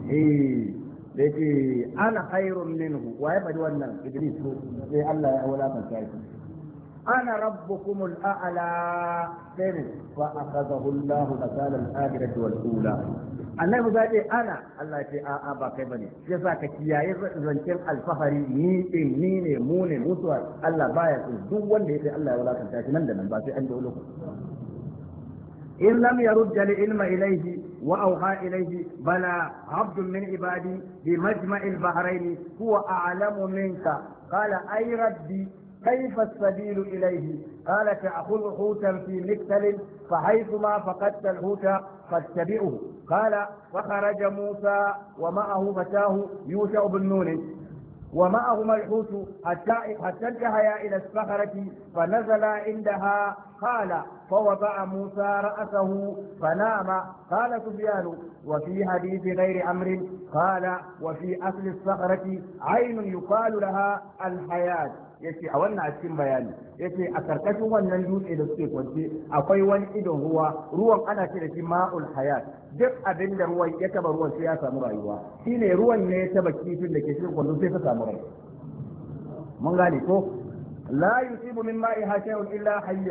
S1: da yake ana khairun minhu wa ya faɗi wannan Idris ko sai Allah ya wulakanta shi ana rabbukumul a'la sai fa akhadahu Allah nakala al-akhirati wal ula annabi za ce ana Allah ce a'a ba kai bane yasa ka kiyaye zancen alfahari ni ne mu ne mutuwa Allah baya so duk wanda yake Allah ya wulakanta shi nan da nan ba sai an da lokaci إن لم يرد العلم إليه وأوحى إليه بلى عبد من عبادي بمجمع البحرين هو أعلم منك قال أي ربي كيف السبيل إليه قال تأخذ حوتا في مكتل فحيثما فقدت الحوت فاتبعه قال وخرج موسى ومعه فتاه يوشع بن نون ومعهما الحوت حتى انتهيا إلى الصخرة فنزل عندها قال فوضع موسى رأسه فنام قال سفيان وفي حديث غير أمر قال وفي أصل الصخرة عين يقال لها الحياة yace a wannan a cikin bayani yace a karkashin wannan dutse da suke kwance akwai wani idon ruwan ana ce da shi ma'ul hayat duk abin da ruwan ya taba ruwan sai ya samu rayuwa shine ruwan ne ya taba kifin da ke cikin kwando sai ta samu rayuwa mun gane ko la yusibu min ma'iha shay'un illa hayya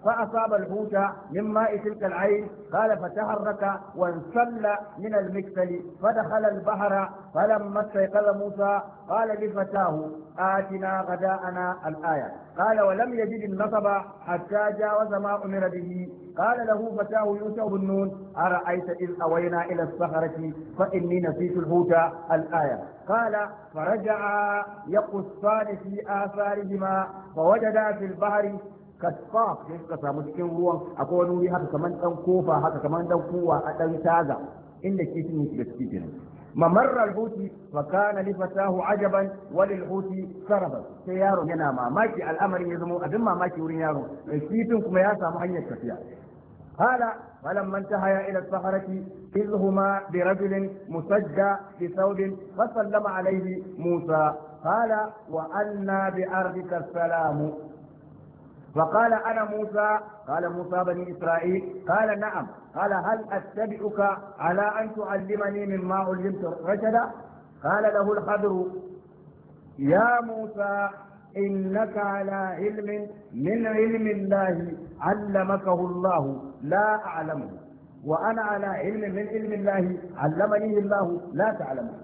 S1: فأصاب الحوت من ماء تلك العين قال فتحرك وانسل من المكسل فدخل البحر فلما استيقظ موسى قال لفتاه آتنا غداءنا الآية قال ولم يجد النصب حتى جاوز ما أمر به قال له فتاه يوسف بن نون أرأيت إذ أوينا إلى الصخرة فإني نسيت الحوت الآية قال فرجعا يقصان في آثارهما فوجدا في البحر kasfa sai suka samu cikin ruwan akwai wani wuri haka kaman dan kofa haka kaman dan kuwa a dan taga inda kifin yake da cikin mamarra al-huti wa kana li fatahu ajaban wa lil huti saraba sai yaro yana mamaki al'amarin ya zama abin mamaki wurin yaro kifin kuma ya samu hanyar tafiya قال فلما انتهيا الى الصخرة اذ هما برجل مسجى بثوب فسلم عليه موسى قال وأنى بأرضك السلام فقال أنا موسى قال موسى بني إسرائيل قال نعم قال هل أتبعك على أن تعلمني مما علمت رشدا قال له الخضر يا موسى إنك على علم من علم الله علمكه الله لا أعلمه وأنا على علم من علم الله علمني الله لا تعلمه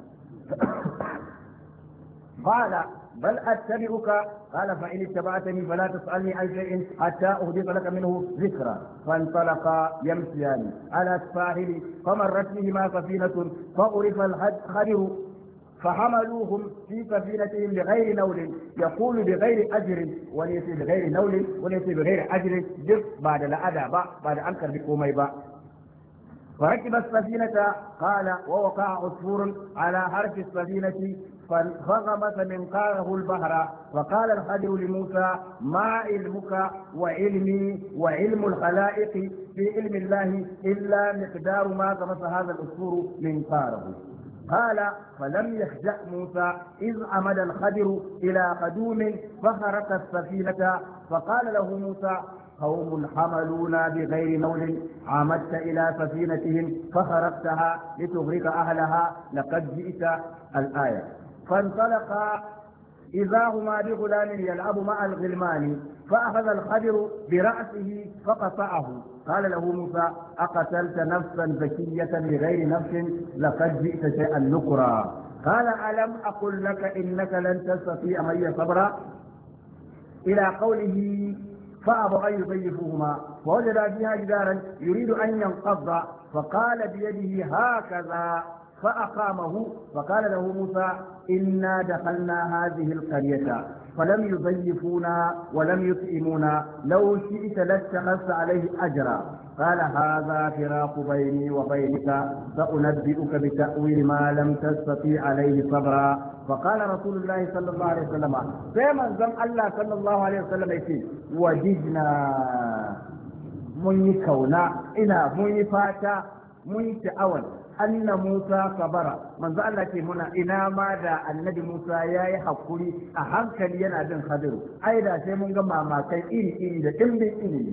S1: قال بل أتبعك قال فإن اتبعتني فلا تسألني عن شيء حتى أحدث لك منه ذكرا فانطلقا يمشيان على الساحل فمرت بهما سفينة فعرف الخدر فحملوهم في سفينتهم بغير نول يقول بغير أجر وليس بغير نول وليس بغير أجر جب بعد لا أدى بعد أنكر بكومي فركب السفينة قال ووقع عصفور على حرف السفينة فغمس منقاره البحر فقال الخضر لموسى ما علمك وعلمي وعلم الخلائق في علم الله إلا مقدار ما غمس هذا العصفور منقاره قال فلم يخجأ موسى إذ عمد الخضر إلى قدوم فخرق السفينة فقال له موسى قوم حملونا بغير نول عمدت إلى سفينتهم فخرقتها لتغرق أهلها لقد جئت الآية فانطلقا إذا هما بغلام يلعب مع الغلمان فأخذ الخضر برأسه فقطعه قال له موسى أقتلت نفسا زكية بغير نفس لقد جئت شيئا نكرا قال ألم أقل لك إنك لن تستطيع معي صبرا إلى قوله فأبوا أن يضيفوهما فوجد فيها جدارا يريد أن ينقض فقال بيده هكذا فأقامه فقال له موسى إنا دخلنا هذه القرية فلم يضيفونا ولم يطعمونا لو شئت لاتخذت عليه أجرا قال هذا فراق بيني وبينك سأنبئك بتأويل ما لم تستطيع عليه صبرا فقال رسول الله صلى الله عليه وسلم فمن زم الله صلى الله عليه وسلم يقول وجدنا من كونا إنا من فاتا من تأول أن موسى صبر من ذا الله كي منا إنا ماذا النبي موسى ياي حقولي أهم كلينا بن خضر أيضا سيمون جمع ما كي إني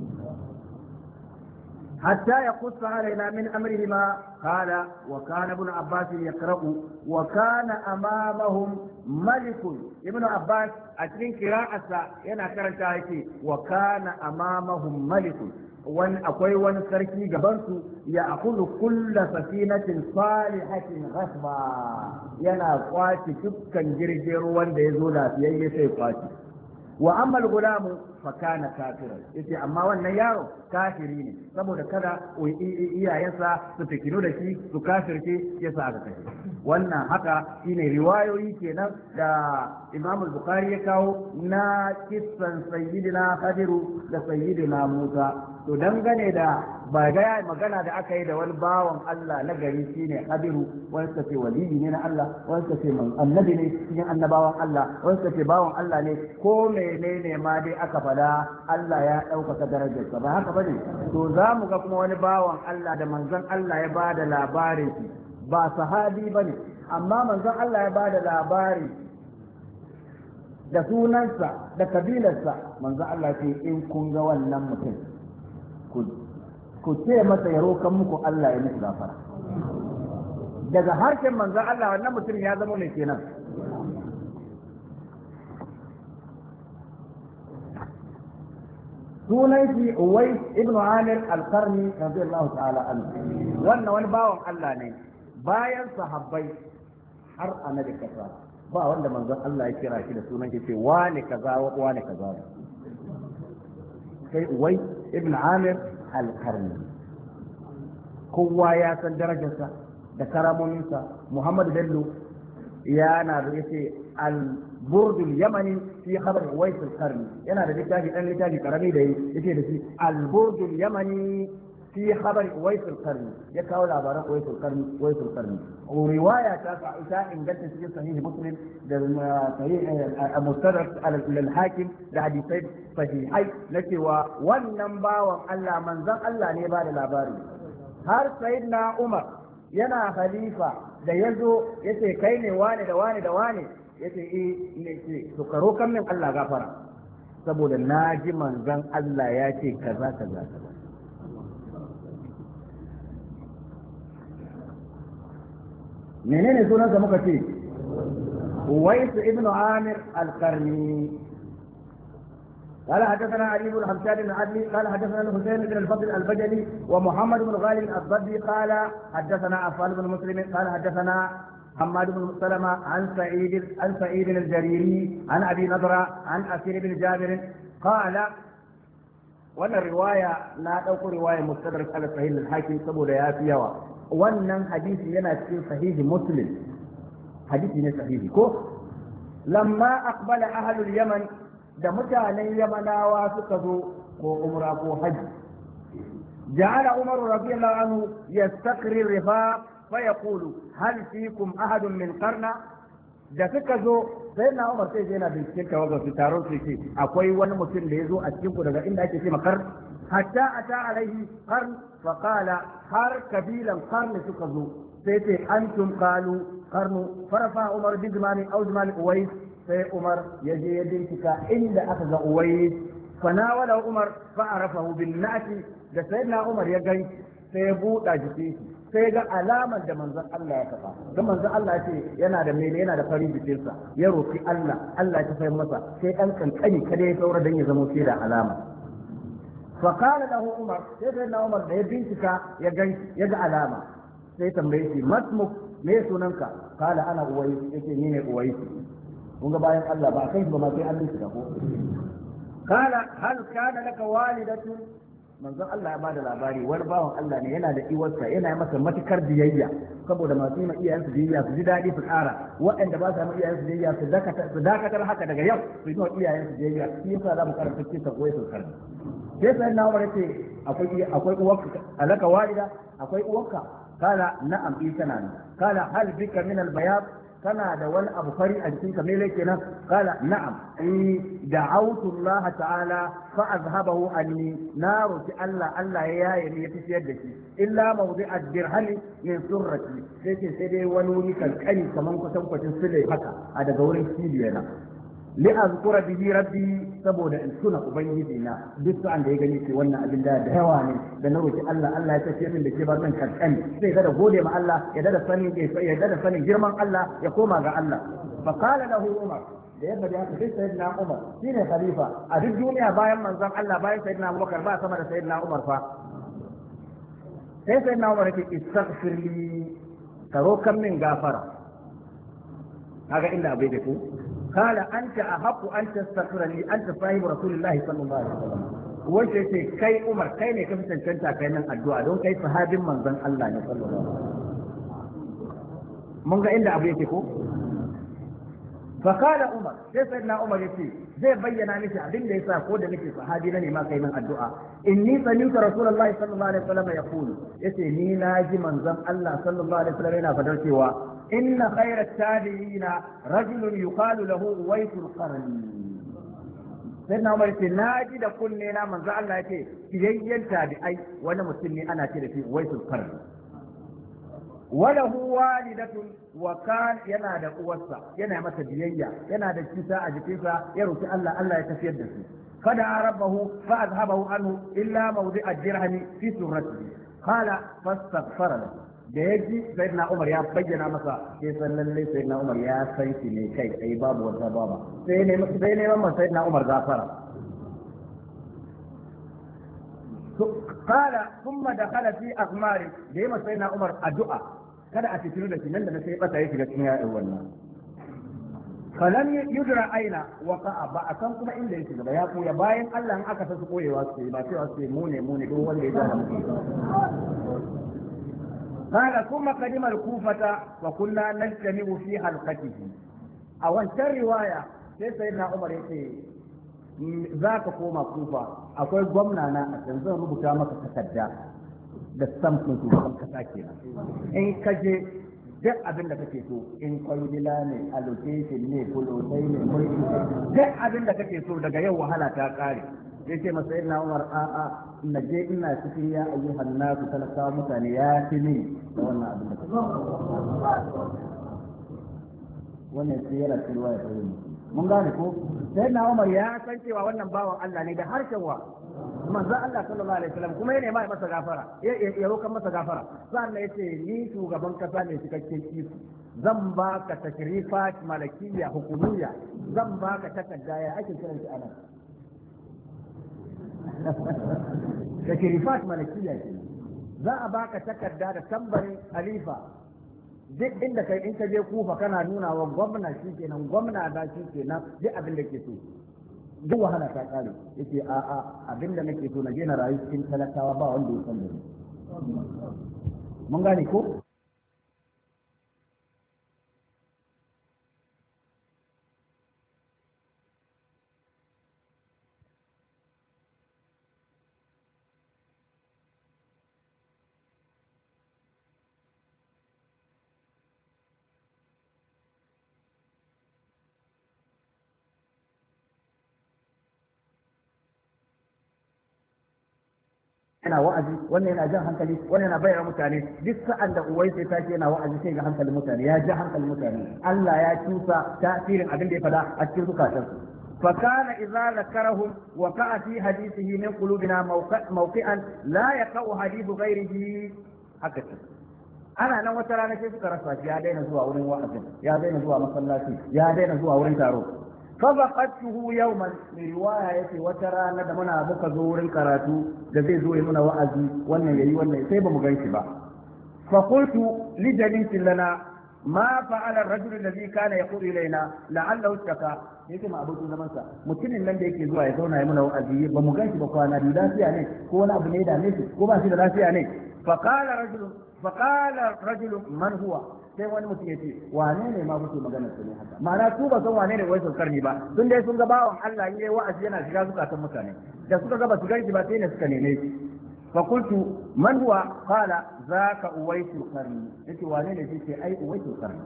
S1: حتى يقص علينا من أمرهما قال وكان ابن عباس يقرأ وكان أمامهم ملك ابن عباس أترين قراءة ينا كرنتا وكان أمامهم ملك akwai wani sarki gabansu ya akulu kulla safinatin salihatin ghasba yana kwaci dukkan jirgin ruwan da ya zo lafiyayye sai kwaci wa amma al-gulamu fa kana kafiran yace amma wannan yaro kafiri ne saboda kada iyayensa su fikinu da shi su kafirce yasa aka kashe wannan haka shine riwayoyi kenan da Imam al-Bukhari ya kawo na kissan sayyidina Khadiru da sayyidina Musa to dangane da ba ga magana da aka yi da wani bawan Allah na gari shine Khadiru wani kace waliyi ne na Allah wani kace annabi ne cikin annabawan Allah wani kace bawan Allah ne ko menene ma dai aka fada Allah ya ɗaukaka darajarsa ba haka bane to za mu ga kuma wani bawan Allah da manzon Allah ya bada labarin shi ba sahabi bane amma manzon Allah ya bada labari da sunansa da kabilarsa manzon Allah ce in kun ga wannan mutum ku ce masa ya rokan muku Allah ya muku gafara daga harshen manzon Allah wannan mutum ya zama mai kenan sunan shi Uwais ibn Amir al-Qarni radiyallahu ta'ala anhu wannan wani bawan Allah ne bayan sahabbai har annabi kaza ba wanda manzon Allah ya kira shi da sunan shi ce wane kaza wane kaza sai Uwais ibn Amir al-Qarni kowa ya san darajarsa da karamominsa. Muhammad Bello yana da yace al-burd al-yamani fi khabar Uwais al-Qarni yana da littafi karami da yake da shi al-burd al-yamani fi khabar Uwais al-Qarni ya kawo labaran Uwais al-Qarni riwaya ta isa inganta cikin sahih Muslim da sahih al-Mustadrak al-Hakim da hadisai sahihai na cewa wannan bawan Allah manzon Allah ne ba da labari har sayyidina Umar yana khalifa da yazo yace kai ne wane da wane da wane yace ne ce to karo kan min Allah gafara saboda naji manzon Allah ya ce kaza kaza kaza. menene sunansa muka ce Uwais ibn Amir al-Qarni. قال حدثنا علي بن حمشاد بن عدلي قال حدثنا الحسين بن الفضل البجلي ومحمد بن غالب الضبي قال حدثنا عفان بن مسلم قال حدثنا حماد بن سلمة عن سعيد الجريري عن ابي نضرة عن اسير بن جابر قال وانا الروايه لا دوق روايه مستدرك على صحيح الحاكم سبو يا في يوا wannan hadisi yana cikin sahihi Muslim hadisi ne sahihi ko lamma aqbala ahlul yaman da mutanen yamanawa suka zo ko umra ko haji ja'ala umar radiyallahu anhu yastaqri rifaq fa yaqulu hal fikum ahadun min qarna da suka zo sai na umar sai yana binciken tawagar su taron su ce akwai wani mutum da ya zo a cikin ku daga inda ake ce makar hatta ata alaihi qarn fa qala har kabilan qarn suka zo sai ce antum qalu qarnu farafa umar bin zmani aw zmani uwais sai Umar ya je ya bincika inda aka ga Uwais fanawala Umar fa'arafahu bin nati da sayyidina Umar ya gani sai ya buɗa jikin shi sai ga alamar da manzon Allah ya kafa don manzon Allah ce yana da mele yana da farin jikinsa ya roki Allah Allah ya tafi masa sai dan kankani kada ya saura dan ya zama sai da alama fa qala lahu Umar sai sayyidina Umar da ya bincika ya gani ya ga alama sai tambaye shi masmuk me sunanka qala ana Uwais yake ni ne Uwais kun ga bayan Allah ba kai ba ma sai an bincika ko kana hal kana laka walidatu manzon Allah ya bada labari wani bawan Allah ne yana da iwarsa yana masa matukar biyayya saboda masu yi ma iyayensu biyayya su ji daɗi su ƙara waɗanda ba su yi ma iyayensu biyayya su dakatar haka daga yau su yi ma iyayensu biyayya shi yasa za mu karanta cikin sakwai su karanta sai sai na umar ce akwai uwarka alaka walida akwai uwarka kala na'am tana ne kala hal bika min al-bayad kana da wani abu fari a jikinka mele kenan kala na'am da'awtu Allah ta'ala fa azhabahu anni na roki Allah Allah ya yaye ni ya tafiyar da shi illa mawdi'a dirhami min surrati sai dai wani wuri kankani kaman kusan kwatin sule haka a daga wurin cibiyana li azkura bihi rabbi saboda in tuna ubangiji na duk sa'an da ya gani ce wannan abin da yawa ne da na roki Allah Allah ya tafi min da ke ba zan kankani sai da gode ma Allah ya da sanin girman Allah ya koma ga Allah fa qala lahu Umar da yadda da haka sai sayyidina Umar shine khalifa a duk duniya bayan manzon Allah bayan sayyidina Abubakar ba sama da sayyidina Umar fa sai sayyidina Umar yake istaghfir li karo kan min gafara kaga inda abai da ku قال أنت أحق أن تستغفر لي أنت صاحب رسول الله صلى الله عليه وسلم wace ce kai Umar kai ne ka fi cancanta kai nan addu'a don kai sahabin manzon Allah ne sallallahu alaihi wasallam mun ga inda abu yake ko fa kala Umar sai sayyidina Umar yace zai bayyana miki abin da yasa ko da nake sahabi na ne ma kai nan addu'a inni sami'tu rasulullahi sallallahu alaihi wasallam yaqulu yace ni na ji manzon Allah sallallahu alaihi wasallam yana fadar cewa إن خير التابعين رجل يقال له أويس القرني سيدنا عمر يقول ناجد كلنا من زعل الله يقول يين تابعي وانا مسلمي أنا كده في أويس القرني وله والدة وكان ينادى قوسا ينادى متبيية ينادى الكساء جكسا يروك الله يتفيد فدعا ربه فأذهبه عنه إلا موضع الدرهم في سرته قال فاستغفر له da ya ji sayyidina Umar ya bayyana masa sai san lalle sayyidina Umar ya san shi ne kai sai babu wata baba sai ne man sayyidina Umar gafara قال ثم دخل في أغمار ديما سيدنا عمر الدعاء kada a fitilu da shi nan da na sai bata yake ga cikin ya'yan wannan falan yudra aina waqa'a ba a san kuma inda yake gaba ya koya bayan Allah in aka san su koyewa su ba cewa su mu ne duk wanda ya da mu قال ثم قدم الكوفة وكنا نجتمع في حلقته a wancan riwaya sai sayyidina Umar yace za ka koma Kufa akwai gwamna na a can zan rubuta maka takarda da samfin shugaban kasa kenan in ka je duk abin da kake so in kwangila ne allocation ne kulotai ne mulki duk abin da kake so daga yau wahala ta kare ya ce masa yana Umar a'a na je ina cikin ya ayyuhan nasu talakawa mutane ya fi ni da wannan abin da kake wannan sai yana cewa ya tsaye mun gane ko sai na Umar ya san cewa wannan bawan Allah ne da harshen wa manzo Allah sallallahu alaihi wasallam kuma yana mai masa gafara ya roƙa masa gafara sannan yace ni shugaban kasa ne cikakken iko zan baka takrifat malakiyya hukumiyya zan baka takarda ya ake kiran shi anan takrifat malakiyya za a baka takarda da tambarin khalifa duk inda kai in ka je Kufa kana nuna wa gwamna shi kenan gwamna da shi kenan duk abin da ke so duk wahala ta kare yace a abinda nake so na je na rayu cikin talakawa ba wanda ya san da ni mun gane ko yana wa'azi wannan yana jan hankali wannan yana bayyana mutane duk sa'an da uwai sai take yana wa'azi sai ga hankalin mutane ya ja hankalin mutane Allah ya tusa tasirin abin da ya fada a cikin zukatansu فكان إذا ذكرهم وقع في حديثه من قلوبنا موقعا لا يقع حديث غيره هكذا ana nan wata rana sai suka rasa ya daina zuwa wurin wa'azi ya daina zuwa masallaci ya daina zuwa wurin taro ففقدته يوما روايه yace wata rana da muna muka zo wurin karatu da zai zo yi muna wa'azi wannan yayi wannan sai bamu ganshi ba fa qultu li jalisin lana ma fa'ala ar-rajul alladhi kana yaqulu ilaina la'allahu istaka yake ma abokin zaman sa mutumin nan da yake zuwa ya zauna yi muna wa'azi bamu ganshi ba kwana biyu lafiya ne ko wani abu ne da ne ko ba shi da lafiya ne fa qala rajul man huwa sai wani mutum ya ce wane ne ma kuke magana su ne haka ma'ana su ba san wane ne wai saukar ni ba tun dai sun ga bawan Allah yayi wa'azi yana shiga zukatan mutane da suka ga ba su ganshi ba sai ne suka neme shi fa qultu man huwa qala zaka uwaisul qarni yace wane ne sai ai uwaisul qarni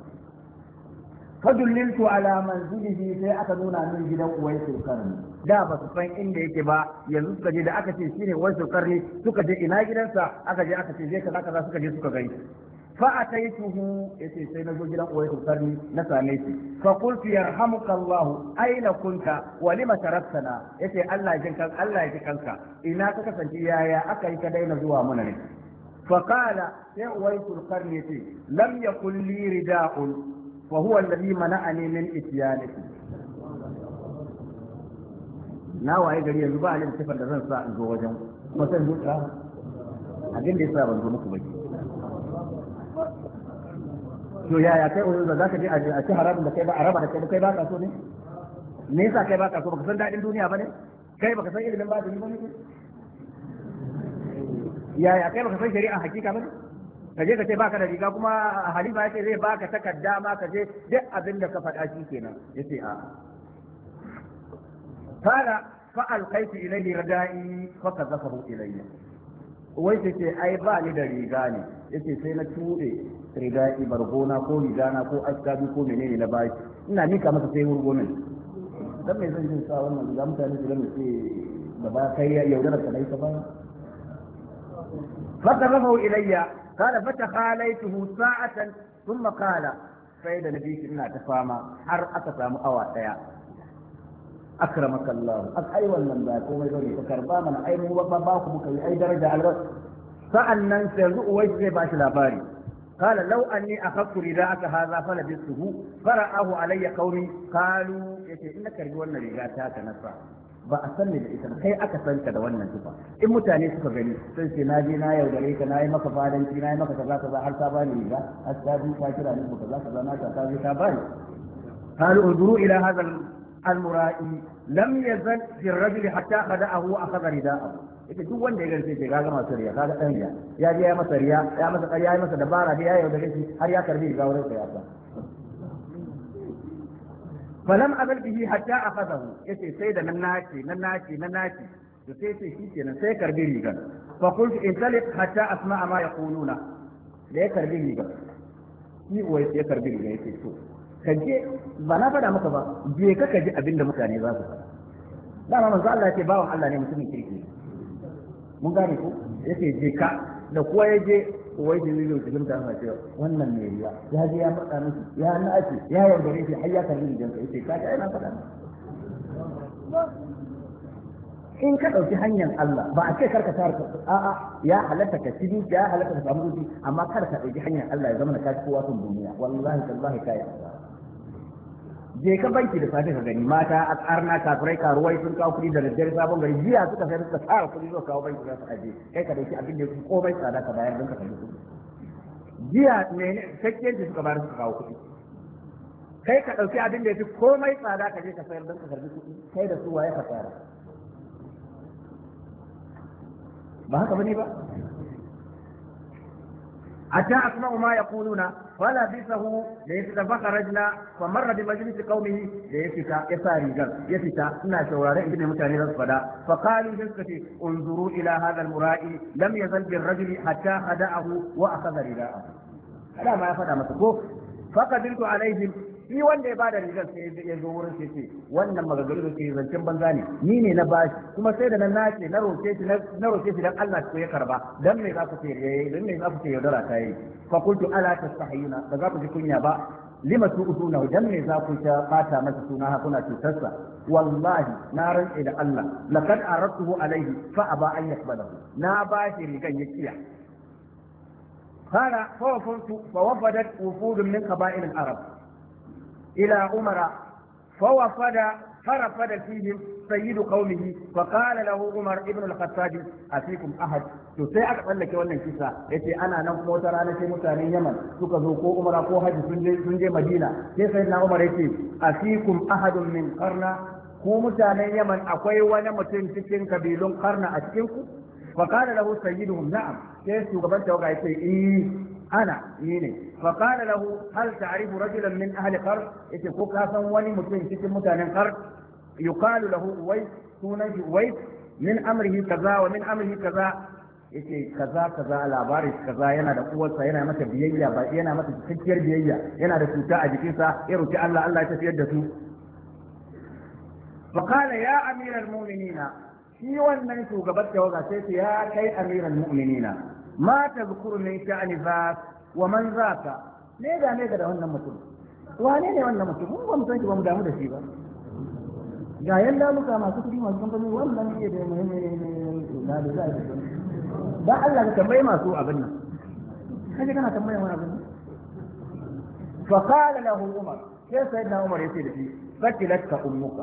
S1: fadulliltu ala manzilihi sai aka nuna min gidan uwaisul qarni da ba su san inda yake ba yanzu suka je da aka ce shine uwaisul qarni suka je ina gidansa aka je aka ce je kaza suka je suka gani فأتيته يتي سينزو جلان قويت القرن نسانيتي فقلت يرحمك الله أين كنت ولما تركتنا يتي الله يجنكك الله يجنكك إنا تكسنت يا أكا يكدين زوا منني فقال يا قويت القرن يتي لم يكن لي رداء وهو الذي منعني من إتيانك nawa ai gari yanzu ba halin sifar da zan sa in zo wajen kuma sai zuciya abin da yasa ban zo muku ba to yaya kai wani da zaka je a ci haramun da kai ba a raba da kai ba ka so ne me yasa kai ba ka so baka san dadin duniya bane kai baka san ilimin ba da ni bane yaya kai baka san shari'a hakika bane ka je ka ce baka da riga kuma halifa yace zai baka takarda ma ka je duk abin da ka faɗa shi kenan yace a fara fa alqaitu ilayhi radai fa kadhafahu ilayya wai ce ai ba ni da riga ne yace sai na ture riga'i bargona ko rigana ko askabi ko menene na baki ina nika masa sai wurgonin dan me zan jin sa wannan riga mutane su gane ce da ba kai yaudara ka dai ka ba فقربه إلي قال فتخاليته ساعة ثم قال فإذا نبيك إنا تفاما حر أتفام أواتيا أكرمك الله أيوة من ذاك وما يقولي فكربا من أي مباباكم أي درجة على الرأس فأنا سيرزق وجه باش لاباري قال لو أني أخذت رداءك هذا فلبسته فرآه علي قومي قالوا إنك رجونا رجاتك نصر ba a san da ita kai aka san ka da wannan tufa in mutane suka gani sai ce na je na yaudare ka na yi maka fadanci na yi maka kaza kaza har ta bani riga har ta bi ka kira ni kaza kaza na ta bi ta bani قالوا انظروا الى هذا المرائي لم يزل في الرجل حتى خدعه واخذ رداءه ita duk wanda ya garce ce kaga masu riya kaga dan riya ya je ya masa riya ya masa ƙarya ya masa dabara da ya yaudare shi har ya karbi riga wurin sa ya sa falam abal bihi hatta akhadahu yace sai da nan naci to sai ce shi kenan sai karbi rigar fa qult intaliq hatta asma'a ma yaquluna da ya karbi rigar shi wai ya karbi rigar yace to kaje ba na faɗa maka ba je ka kaji abinda mutane za su faɗa dama manzo Allah yake bawon Allah ne mutumin kirki mun gane ko yace je ka da kuwa ya je wai da zai cikin ta ce wannan ne riya ya je ya faɗa miki ya nace ya yaudare shi har ya karbi rigar ka yace ka ta ina faɗa in ka ɗauki hanyar Allah ba a ce karka tar a'a ya halatta ka cibi ya halatta ka samu gudu amma kar ka ɗauki hanyar Allah ya zama na kaci kowa sun duniya wallahi tallahi kai je ka banki da safe ka gani mata a tsarna kafirai karuwai sun kawo kuɗi da daddare sabon gari jiya suka sai suka tsara kuɗi zuwa kawo banki za su aje kai ka ɗauki abin da ya fi komai tsada ka bayar don ka kalli kuɗi jiya ne sakkiyanci suka bayar suka kawo kuɗi kai ka ɗauki abin da ya fi komai tsada ka je ka sayar don ka kalli kuɗi kai da su waye ka tsara ba haka bane ba حتى أسمع ما يقولون فلبثه ليفت فخرجنا فمر بمجلس قومه ليفت يساري قال يفت إنا شوارع ابن متاني الصدا فقالوا جسكتي انظروا إلى هذا المرائي لم يزل بالرجل حتى خدعه وأخذ رداءه لا ما يفعل مسكوه فقدرت عليهم shi wanda ya bada rigar sai ya zo wurin sai ce wannan magagaru da ke zancen banza ne ni ne na bashi kuma sai da nan nace na roke shi dan Allah ko ya karba dan me za ku ce yaudara ta yi fa qultu ala tastahiyuna ba za ku ji kunya ba lima tu'tuna dan me za ku ta fata masa suna hakuna cutarsa wallahi na rantsa da Allah laqad aradtuhu alayhi fa aba an yaqbalahu na bashi rigan ya kiya قال فوفدت وفود من قبائل العرب إلى عمر فرفد فيهم سيد قومه فقال له عمر ابن الخطاب أفيكم أحد sai aka tsallake wannan kisa yace ana nan kuma wata rana sai mutanen Yaman suka zo ko Umra ko Haji sun je Madina sai sayyidina Umar yace afikum ahadun min qarna ko mutanen Yaman akwai wani mutum cikin kabilun qarna a cikin ku fa qala lahu sayyiduhum na'am sai shugaban tawaga yace أنا يني فقال له هل تعرف رجلا من أهل قرن يقول كاسا وني مسلم في متان قرن يقال له ويس سونج ويس من أمره كذا ومن أمره كذا yake kaza labarin kaza yana da uwarsa yana mata biyayya ba yana mata cikakkiyar biyayya yana da cuta a jikinsa ya roki Allah ya tafiyar da su fa qala ya amiral mu'minina shi wannan shugaban tawaga sai ya kai amiral mu'minina ma tazkuru min sha'ani za wa man zaka ne da wannan mutum wane ne wannan mutum mun ba mu san shi ba mu damu da shi ba ga yanda muka masu kudi masu kamfani wannan ne da muhimmi da zai da Allah ka tambaye masu abin nan kaje kana tambaye wani abin fa qala lahu umar sai sayyidina umar yace da shi fakilatka ummuka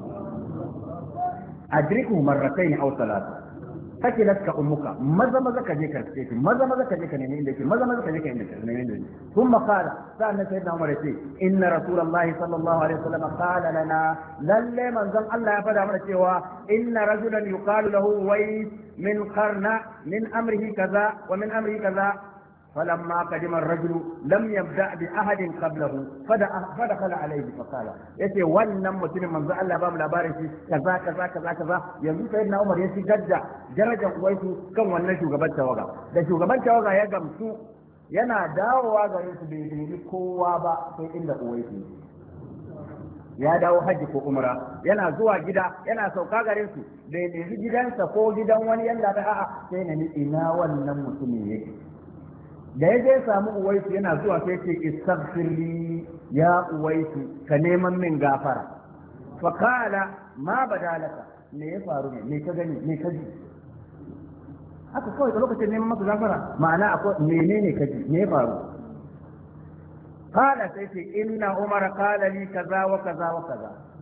S1: adriku marratayn aw thalatha fakilatka ummuka maza ka je ka ce maza ka je ka nemi inda yake maza ka je ka inda nemi inda yake kuma qala sa'an sayyidina umar yace inna rasulullahi sallallahu alaihi wasallam qala lana lalle manzon Allah ya fada mana cewa inna rajulan yuqalu lahu wais من قرن من أمره كذا ومن أمره كذا فلما قدم الرجل لم يبدأ بأحد قبله فدخل عليه فقال يتي ونم متن من ذا الله باب لبارك كذا كذا كذا كذا يزو سيدنا عمر يتي جدّا درجة قويسو كم wannan shugaban tawaga da shugaban tawaga ya gamsu yana dawowa garin su bai yi kowa ba sai inda uwaisu ya dawo hajji ko umra yana zuwa gida yana sauka garin su bai nemi gidansa ko gidan wani yalla da a'a sai na ni ina wannan mutumin yake da ya je samu uwaisu yana zuwa sai ce istaghfirli ya uwaisu ka neman min gafara fa qala ma badalaka me ya faru ne me ka gani me ka ji haka kawai da lokacin neman maka gafara ma'ana akwai menene ka ji me ya faru قال سيدي إن عمر قال لي كذا وكذا وكذا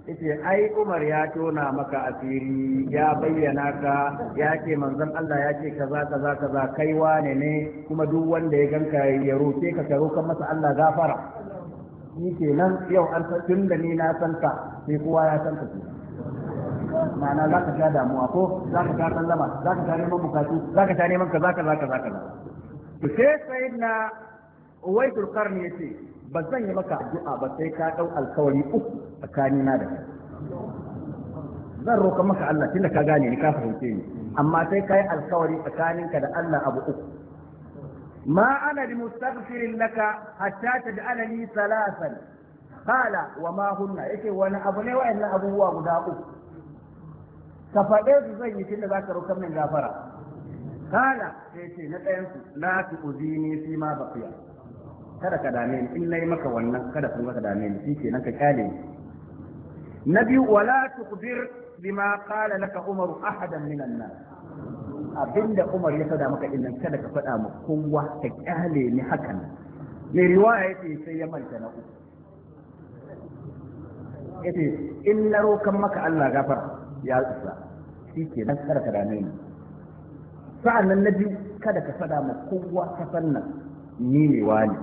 S1: yace ai Umar ya tona maka asiri ya bayyana ka ya ce manzon Allah ya ce kaza kaza kaza kai wane ne kuma duk wanda ya ganka ya roke ka ka roƙa masa Allah gafara ni kenan yau an san tun da ni na san ka sai kowa ya san ka ma'ana za ka sha damuwa ko za ka sha sallama za ka sha neman bukatu za ka sha neman kaza kaza kaza kaza to sai sayyidina Uwaisul Qarni yace ba zan yi maka addu'a ba sai ka dau alkawari uku tsakanina da kai zan roƙa maka Allah tunda ka gane ni ka fahimce ni amma sai kai alkawari tsakaninka da Allah abu uku ma ana bi mustaghfirin laka hatta taj'alani salasan qala wa ma hunna yake wani abu ne wa'annan abubuwa guda uku ka faɗe su zan yi tunda zaka roƙa min gafara qala sai ce na ɗayan su la tu'zini fi ma baqiya kada ka dame ni in nayi maka wannan kada kun ka dame ni shi kenan ka kyale ni na biyu wala tuqdir bima qala laka Umar ahadan min an-nas abinda Umar ya faɗa maka dinnan kada ka faɗa mu kowa ka kyale ni hakan ne riwaya yace sai ya manta na uku yace in na rokan maka Allah gafara ya isa shi kenan kada ka dame ni sa'annan na biyu kada ka faɗa mu kowa ka sannan ni ne wani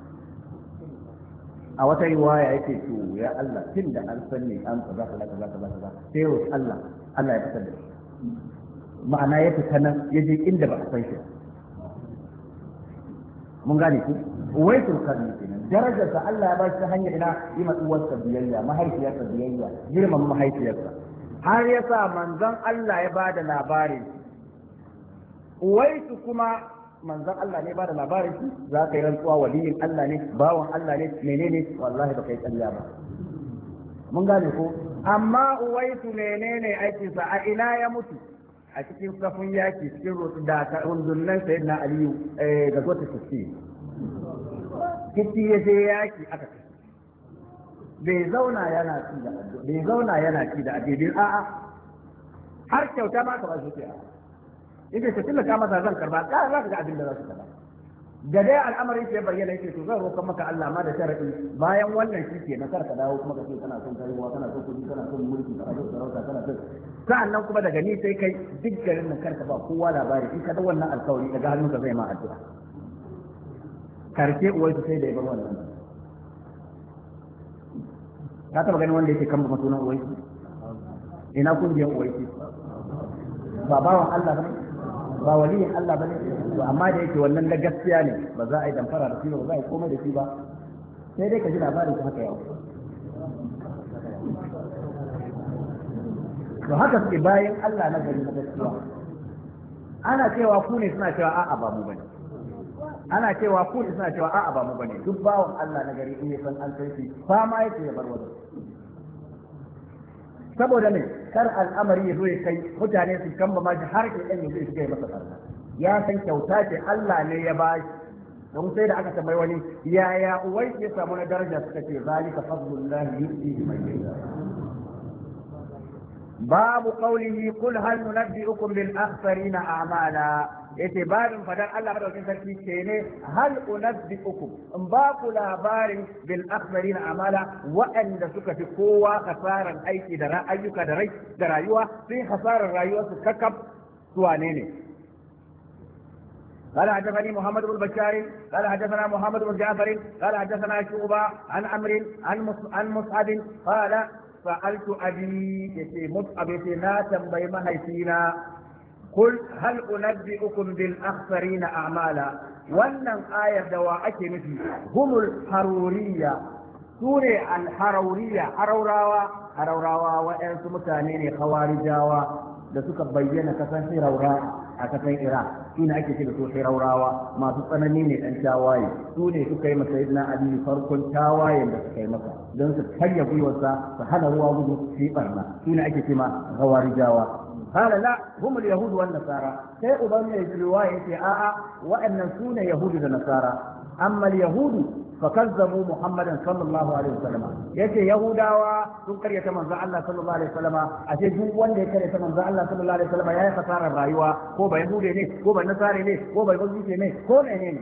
S1: a wata riwaya yake to ya Allah tun da an san ne an kaza kaza kaza kaza kaza sai yau Allah ya fitar da shi ma'ana ya fita nan ya je inda ba a san shi mun gane ku Uwaisul Qarni kenan darajar sa Allah ya ba shi ta hanyar ina yi matsuwarsa biyayya mahaifiyarsa biyayya girman mahaifiyarsa har ya sa manzon Allah ya bada labarin Uwaisu kuma manzon Allah ne ba da labarin shi za ka yi rantsuwa waliyin Allah ne bawan Allah ne menene wallahi ba kai ƙarya ba mun gane ko amma Uwaisu menene aikin sa a ina ya mutu a cikin safin yaki cikin da rundunan sayyidina Aliyu ga zuwa kitti ya je yaki aka kashe bai zauna yana ci da adidin a'a har kyauta ma ka ba shi yake ta tillaka masa zan karba ka za ka ga abin da za su karba da dai al'amarin ke bayyana yake to zan roƙa maka Allah ma da sharadi bayan wannan shi ke na karka dawo kuma ka ce kana son kaiwa kana son kudi kana son mulki kana son sarauta kana son sa'annan kuma daga ni sai kai duk garin nan karka ba kowa labari in ka da wannan alƙawari daga hannunka zai ma addu'a karshe uwai sai da ya bar wannan ka taba ganin wanda yake kan ba sunan uwai ina kungiyar uwai ba bawan Allah ba ba waliyin Allah bane to amma da yake wannan na gaskiya ne ba za a yi damfara da shi ba za a yi komai da shi ba sai dai ka ji labarin haka yau to haka suke bayan Allah na gari na gaskiya ana cewa ku ne suna cewa a'a ba mu bane ana cewa ku ne suna cewa a'a ba mu bane duk bawan Allah na gari in ya san an san shi fama yake ya bar wani saboda ne kar al'amari ya zo ya kai mutane su kamba ma har ke ɗan yanzu ya masa farna ya san kyauta ce Allah ne ya ba shi don sai da aka tambayi wani yaya uwai ya samu na daraja suka ce zalika fadlullahi yu'tihi man yasha babu qawlihi qul hal nunabbi'ukum bil akhsarina a'mala yace babin fadar Allah madaukakin sarki ce ne hal unabbi'ukum in ba ku labarin bil akhsarina amala waɗanda suka fi kowa kasaran aiki da ayyuka da rai da rayuwa sai kasaran rayuwa su kakab suwane ne قال حدثني محمد بن بشار قال حدثنا محمد بن جعفر قال حدثنا شعبة عن عمرو عن مصعب قال سألت أبي يتي مصعب لا تنبي مهيتينا قل هل أنبئكم بالأخسرين أعمالا wannan ayar da wa ake nufi humul haruriya sune al-haruriya haraurawa waɗansu mutane ne khawarijawa da suka bayyana kasan hiraura a kasan Iraq shine ake ce da su hiraurawa masu tsanani ne dan tawaye su ne suka yi masa sayyidina Ali farkon tawayen da suka yi masa don su karya gwiwarsa su hana ruwa gudu su yi barna shine ake ce ma khawarijawa قال لا هم اليهود والنصارى sai uban mai riwaya yace a'a wa'annan sune yahudu da nasara amma yahudu fakazzabu muhammadan sallallahu alaihi wasallam yace yahudawa sun karyata manzon Allah sallallahu alaihi wasallam a ce duk wanda ya karyata manzon Allah sallallahu alaihi wasallam yayi kasarar rayuwa ko ba yahude ne ko ba nasare ne ko ba yahude ne ko menene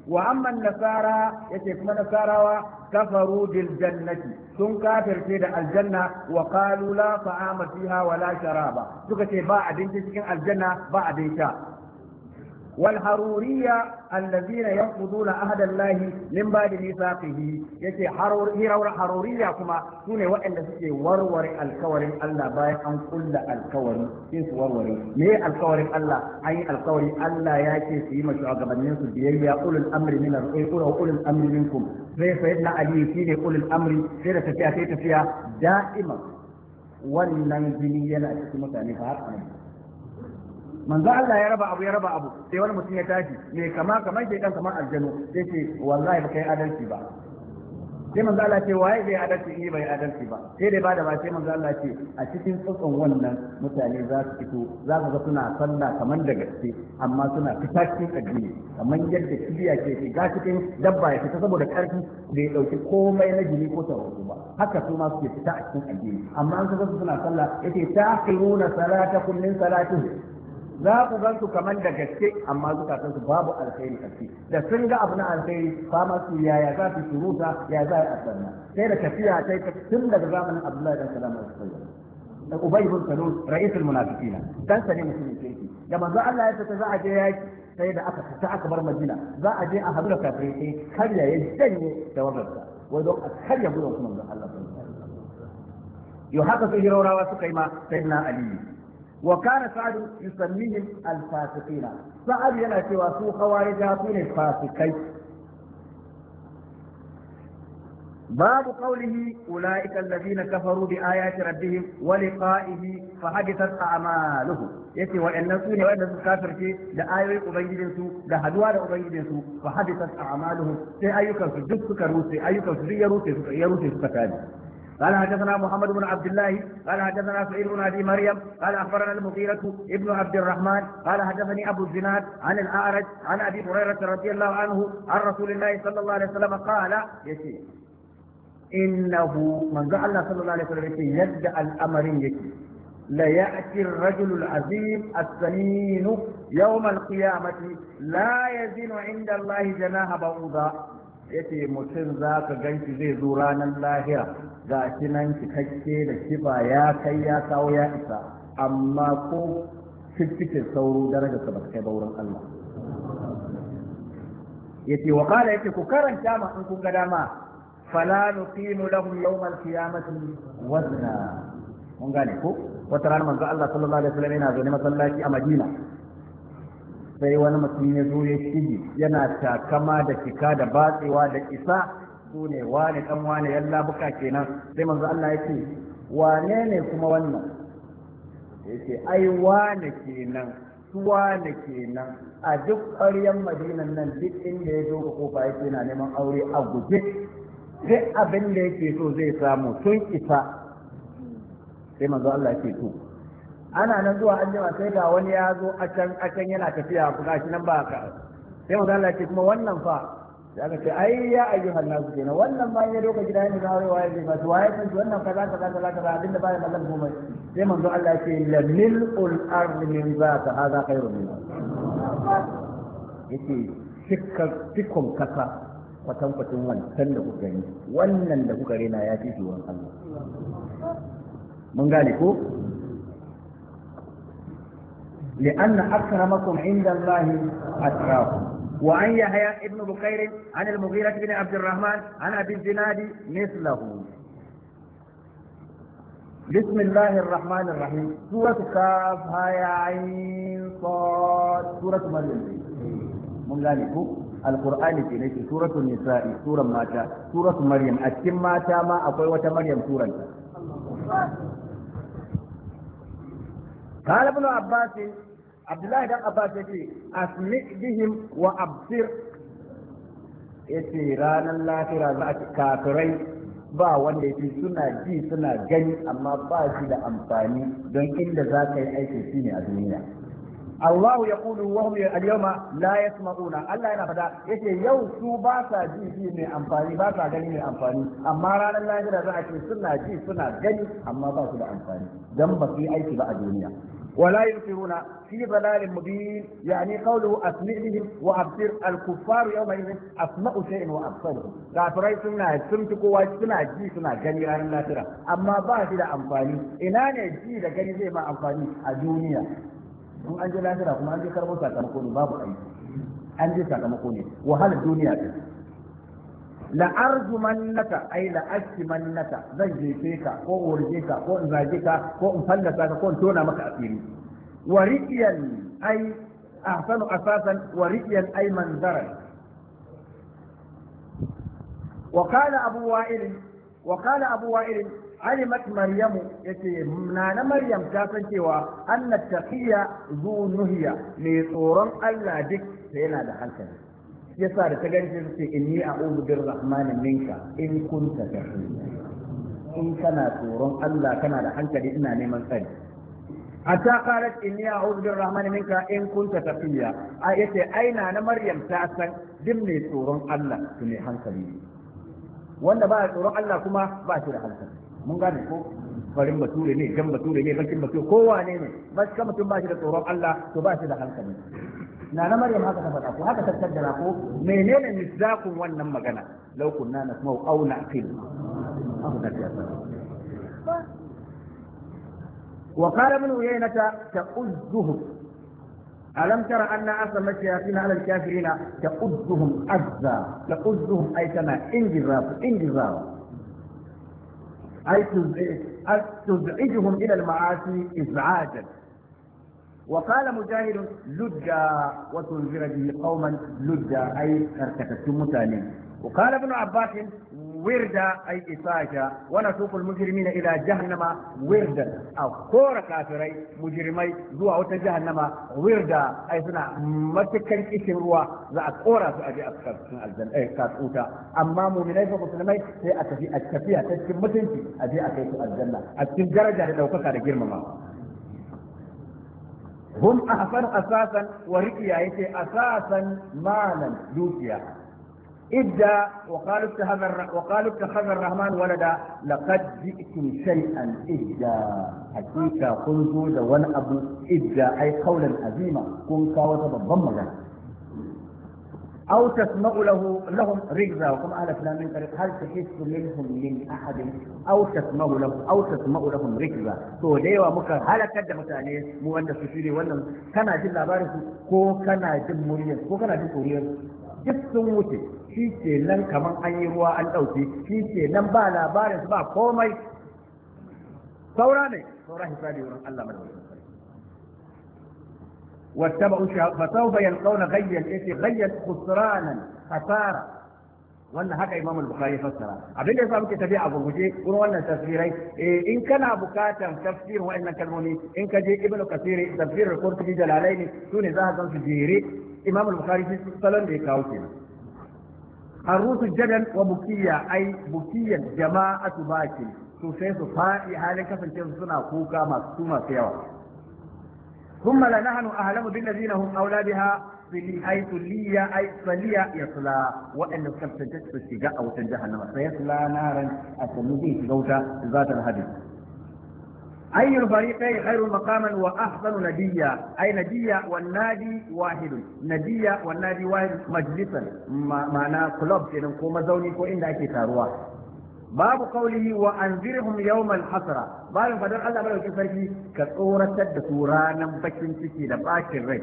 S1: وأما النصارى يتكم نصارى كفروا بالجنة ثم كافر في الجنة وقالوا لا طعام فيها ولا شراب سكتي بعد تسكن الجنة بعد شاء والحرورية الذين ينقضون عهد الله من بعد ميثاقه يتي حرورية كما سنة وإن سكي ورور الكورم الله باي أن كل الكورم كيف ورور ليه الكورم الله أي الكورم الله يأتي في مشروع قبل سبيل أولي الأمر من الرؤية أولي الأمر منكم زي سيدنا علي فيه أولي الأمر سيدة فيها دائما والنجمية لا تسمى ثاني فهذا manzo Allah ya raba abu sai wani mutum ya tashi me kamar ke dan kamar aljanu sai ce wallahi ba kai adalci ba sai manzo Allah ce waye bai adalci ni bai adalci ba sai dai bada ba sai manzo Allah ce a cikin tsotson wannan mutane za su fito za ka ga suna sallah kamar da gaske amma suna fita cikin addini kamar yadda kibiya ke shiga cikin dabba ya fita saboda karfi da ya dauki komai na jini ko tawazu ba haka su ma suke fita a cikin addini amma an kaga suna sallah yace ta'khiruna salatakum min salatihi za ku gan su kamar da gaske amma zukatan su babu alkhairi a ciki da sun ga abu na alkhairi fama su yaya za su shuruta ya za a sanna sai da tafiya sai tun daga zamanin Abdullahi dan Salam al-Sayyid da Ubay ibn Salul ra'isul munafiqina dan sane musulmin kirki da manzo Allah ya fita za a je yaki sai da aka fita aka bar Madina za a je a hadu da kafirai sai karya ya janye da wabarsa wai don a karya gudun kuma manzo Allah yau haka su hiraurawa suka yi ma sayyidina Ali وكان سعد يسميهم الفاسقين سعد yana cewa su khawarija su ne fasikai باب قوله أولئك الذين كفروا بآيات ربهم ولقائه فحدثت أعمالهم يتي وإن سوني وإن كافر في لآية أبيدنسو لهدوار أبيدنسو فحدثت أعمالهم سي أيوكا في جسك روسي أيوكا في يروسي سكتاني قال حدثنا محمد بن عبد الله قال حدثنا سعيد بن ابي مريم قال اخبرنا المغيرة ابن عبد الرحمن قال حدثني ابو الزناد عن الاعرج عن ابي هريرة رضي الله عنه عن رسول الله صلى الله عليه وسلم قال يسير انه من جعل صلى الله عليه وسلم يدعى الامر يكي ليأتي الرجل العظيم السمين يوم القيامة لا يزن عند الله جناح بعوضة yace mutum za ka ganshi zai zo ranar lahira ga shi nan cikakke da kiba ya kai ya kawo ya isa amma ko cikin sauro darajar sa ba kai ba wurin Allah yace wa qala yace ku karanta ma in kun ga dama fala nuqimu lahum yawm al-qiyamati wazna mun gane ko wata ranar manzo Allah sallallahu alaihi wasallam yana zo ne masallaci a Madina sai wani mutum ya zo ya shige yana takama da cika da batsewa da isa su ne wane dan wane yalla buka kenan sai manzo Allah ya ce wane ne kuma wannan yace ai wane kenan su wane kenan a duk ƙaryan Madinan nan duk inda ya zo kofa yake yana neman aure a guje duk abin da yake so zai samu sun isa sai manzo Allah ya ce to ana nan zuwa an jima sai ga wani ya zo a can yana tafiya ku gashi nan ba ka sai manzo Allah ce kuma wannan fa sai aka ce ai ya ayyuhan nasu kenan wannan ma ya doka gida ne na waye zai ba waye san wannan kaza abin da baya mallan komai sai manzo Allah ya ce lamil ard min zaka hada khairun min yace cikon kasa kwatankwacin wancan da kuka gani wannan da kuka rena ya fi wurin Allah mun gane ko لأن أكرمكم عند الله أتقاكم وعن يحيى ابن بكير عن المغيرة بن عبد الرحمن عن أبي الزناد مثله بسم الله الرحمن الرحيم سورة كاف يا عين صاد سورة مريم من ذلك القرآن في سورة النساء سورة ماتا سورة مريم أتم ماتا ما أقوى مريم سورة قال ابن عباس عبد الله بن عباس يقول أسمع بهم وأبصر yace ranar lahira za a kafirai ba wanda yake suna ji suna gani amma ba shi da amfani don inda za ka yi aiki shine a duniya Allah ya kulu wa hum al-yawma la yasma'una Allah yana fada yace yau su ba sa ji mai amfani ba sa gani mai amfani amma ranar lahira za a ce suna ji suna gani amma ba su da amfani dan ba su yi aiki ba a duniya ولا يبصرون في ضلال مبين يعني قوله أسمع بهم وأبصر الكفار يومئذ أسمع شيء وأبصره كافرين سنة سمتكوا سنة جي سنة جني عن الله ترى أما بعد إلى أنفاني إناني جي لجني زي ما أنفاني الدنيا in an je lafiya kuma an je karbo sakamako ne babu aiki an je sakamako ne wahalar duniya ce la arjumannaka ay la ashmannaka zan jefe ka ko urje ka ko in zage ka ko in fallasa ka ko in tona maka asiri wa riyan ay ahsanu asasan wa riyan ay manzara وقال أبو وائل علمت مريم يتي نانا مريم كافن cewa أن التقية ذو نهية لصورا ألا دك سينا دخلتني yasa da ta gani sai ce inni a'udhu birrahmani minka in kunta taqiya in kana tsoron Allah kana da hankali ina neman tsari hatta qalat inni a'udhu birrahmani minka in kunta taqiya yace aina na maryam ta san din mai tsoron Allah ne hankali wanda ba tsoron Allah kuma ba shi da hankali mun gane ko farin bature ne jan bature ne bakin bature kowa ne ba shi mutum ba shi da tsoron Allah to ba shi da hankali na maryam haka ta faɗa ko haka ta kaddara ko menene misdaqun wannan magana law kunna nasma'u aw na'qil wa qala min uyaynata ta'uzzuhu alam tara anna asma shayatin ala al-kafirin ta'uzzuhum azza ta'uzzuhum ay kana injizab ay tuz'ijuhum ila al-ma'asi iz'ajan وقال مجاهد لجا وتنذر به قوما لجا اي ارتكتم متانين وقال ابن عباس وردا اي اساجا ونسوق المجرمين الى جهنم وردا او كور كافري مجرمي زوا وتا جهنم وردا اي سنا متكن كيشن روا za a kora su aje a cikin aljanna kasuta amma mu'minai fa musulmai sai a tafiya ta cikin mutunci aje a kai su aljanna a cikin daraja da daukaka da girmama هم أحسن أساسا ورقيا يتي أساسا مالا دوكيا إدى وقالوا اتخذ الرحمن ولدا لقد جئتم شيئا إدى حقيقة قلت وانا أبو إدى أي قولا عظيما كن كاوة بالضمة أو تسمع لهم رجزا وكم أهل فلان من طريق هل تحس منهم من أحد أو تسمع لهم رجزا تو ديوا مكا هل كد متاني مو أن تسيري وأن كان جل بارس كو كان جل مريم كو كان جل مريم جسم موتي shi ke nan kamar an yi ruwa an ɗauke shi ke nan ba labarin ba komai saura hisabi wurin Allah madaukakin واتبعوا فسوف يلقون غيا غيا خسرانا خسارة wannan haka Imam al-Bukhari fassara abin da yasa muke tafiya a gurguje wurin wannan tafsirai in kana bukatan tafsirin wa'annan kalmomi in ka je Ibn Kathir tafsir al-Qurtubi Jalalaini sune za ka san su jere Imam al-Bukhari salon da ya kawo kenan الروس الجدل وبكية أي بكية جماعة باكي سوسيس فائي حالي كفن سنة كوكا مكتومة سيوا ثم لنحن أعلم بالذين هم أولى بها في حيث ليا أي صليا يصلى وأن الكبسة تشتجاء أو تنجهنم سيصلى نارا أسميه جوتا ذات الهدي أي الفريقين خير مقاما وأحسن نديا أي نديا والنادي واحد نديا والنادي واحد مجلسا معناه كلوب كده كوما زوني كو إن داكي تاروا باب قوله وأنذرهم يوم الحسرة باب فدر الله بلو كفركي كثورة دسورانا بكين سكي دباك الرئي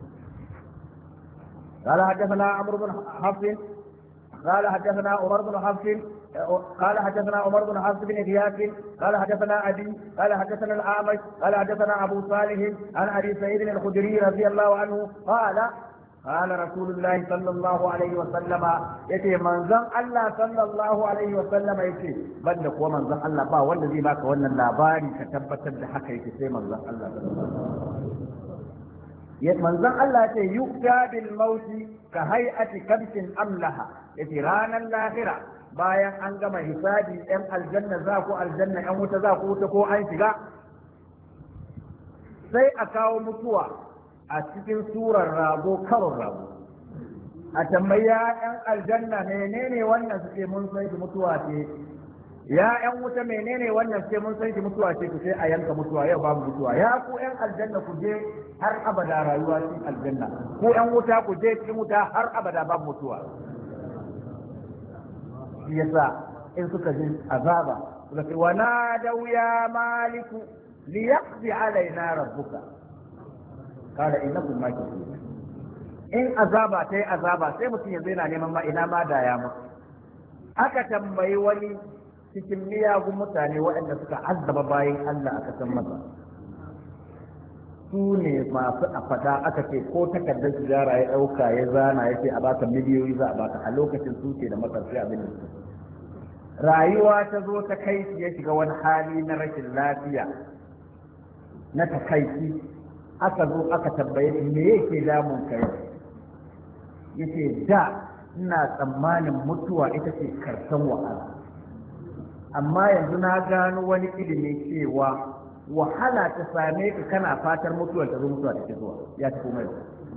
S1: قال حدثنا عمرو بن حفص قال حدثنا عمر بن حفص قال حدثنا عمر بن حفص بن غياث قال حدثنا أبي قال حدثنا الأعمش قال حدثنا أبو صالح عن أبي سعيد الخدري رضي الله عنه قال رسول الله صلى الله عليه وسلم يتي منزل الله صلى الله عليه وسلم يتي بدك ومنزل الله با والذي باك وانا اللاباري كتبت بحكا يتي منزل الله manzon Allah ce yu'ta bil mauti ka hay'ati kabshin amlaha yace ranar lahira bayan an gama hisabi ɗan aljanna za ku aljanna ɗan wuta za ku wuta ko an shiga sai a kawo mutuwa a cikin surar rago karon rago a tambaya ɗan aljanna menene wannan suke mun sai mutuwa ce ya ƴan wuta menene wannan sai mun san shi mutuwa ce ku sai a yanka mutuwa yau babu mutuwa ya ku ƴan aljanna ku je har abada rayuwa cikin aljanna ku ƴan wuta ku je cikin wuta har abada babu mutuwa yasa in suka ji azaba suka ce wa nadaw ya maliku liyaqdi alaina rabbuka kada innakum makithun in azaba tai azaba sai mutum ya yana neman ma ina ma da ya mutu aka tambayi wani cikin miyagun mutane waɗanda suka azzaba bayan Allah aka san masa su ne masu a fada aka ce ko takardar sigara ya ɗauka ya zana ya ce a baka miliyoyi za a baka a lokacin su ce da makarfi abin da su rayuwa ta zo ta kai shi ya shiga wani hali na rashin lafiya na takaici aka zo aka tambaye me yake damun ka yau yace da ina tsammanin mutuwa ita ce karshen wahala amma yanzu na gano wani ilimi cewa wahala ta same ka kana fatar mutuwar ta zo mutuwa ta zuwa ya tafi mai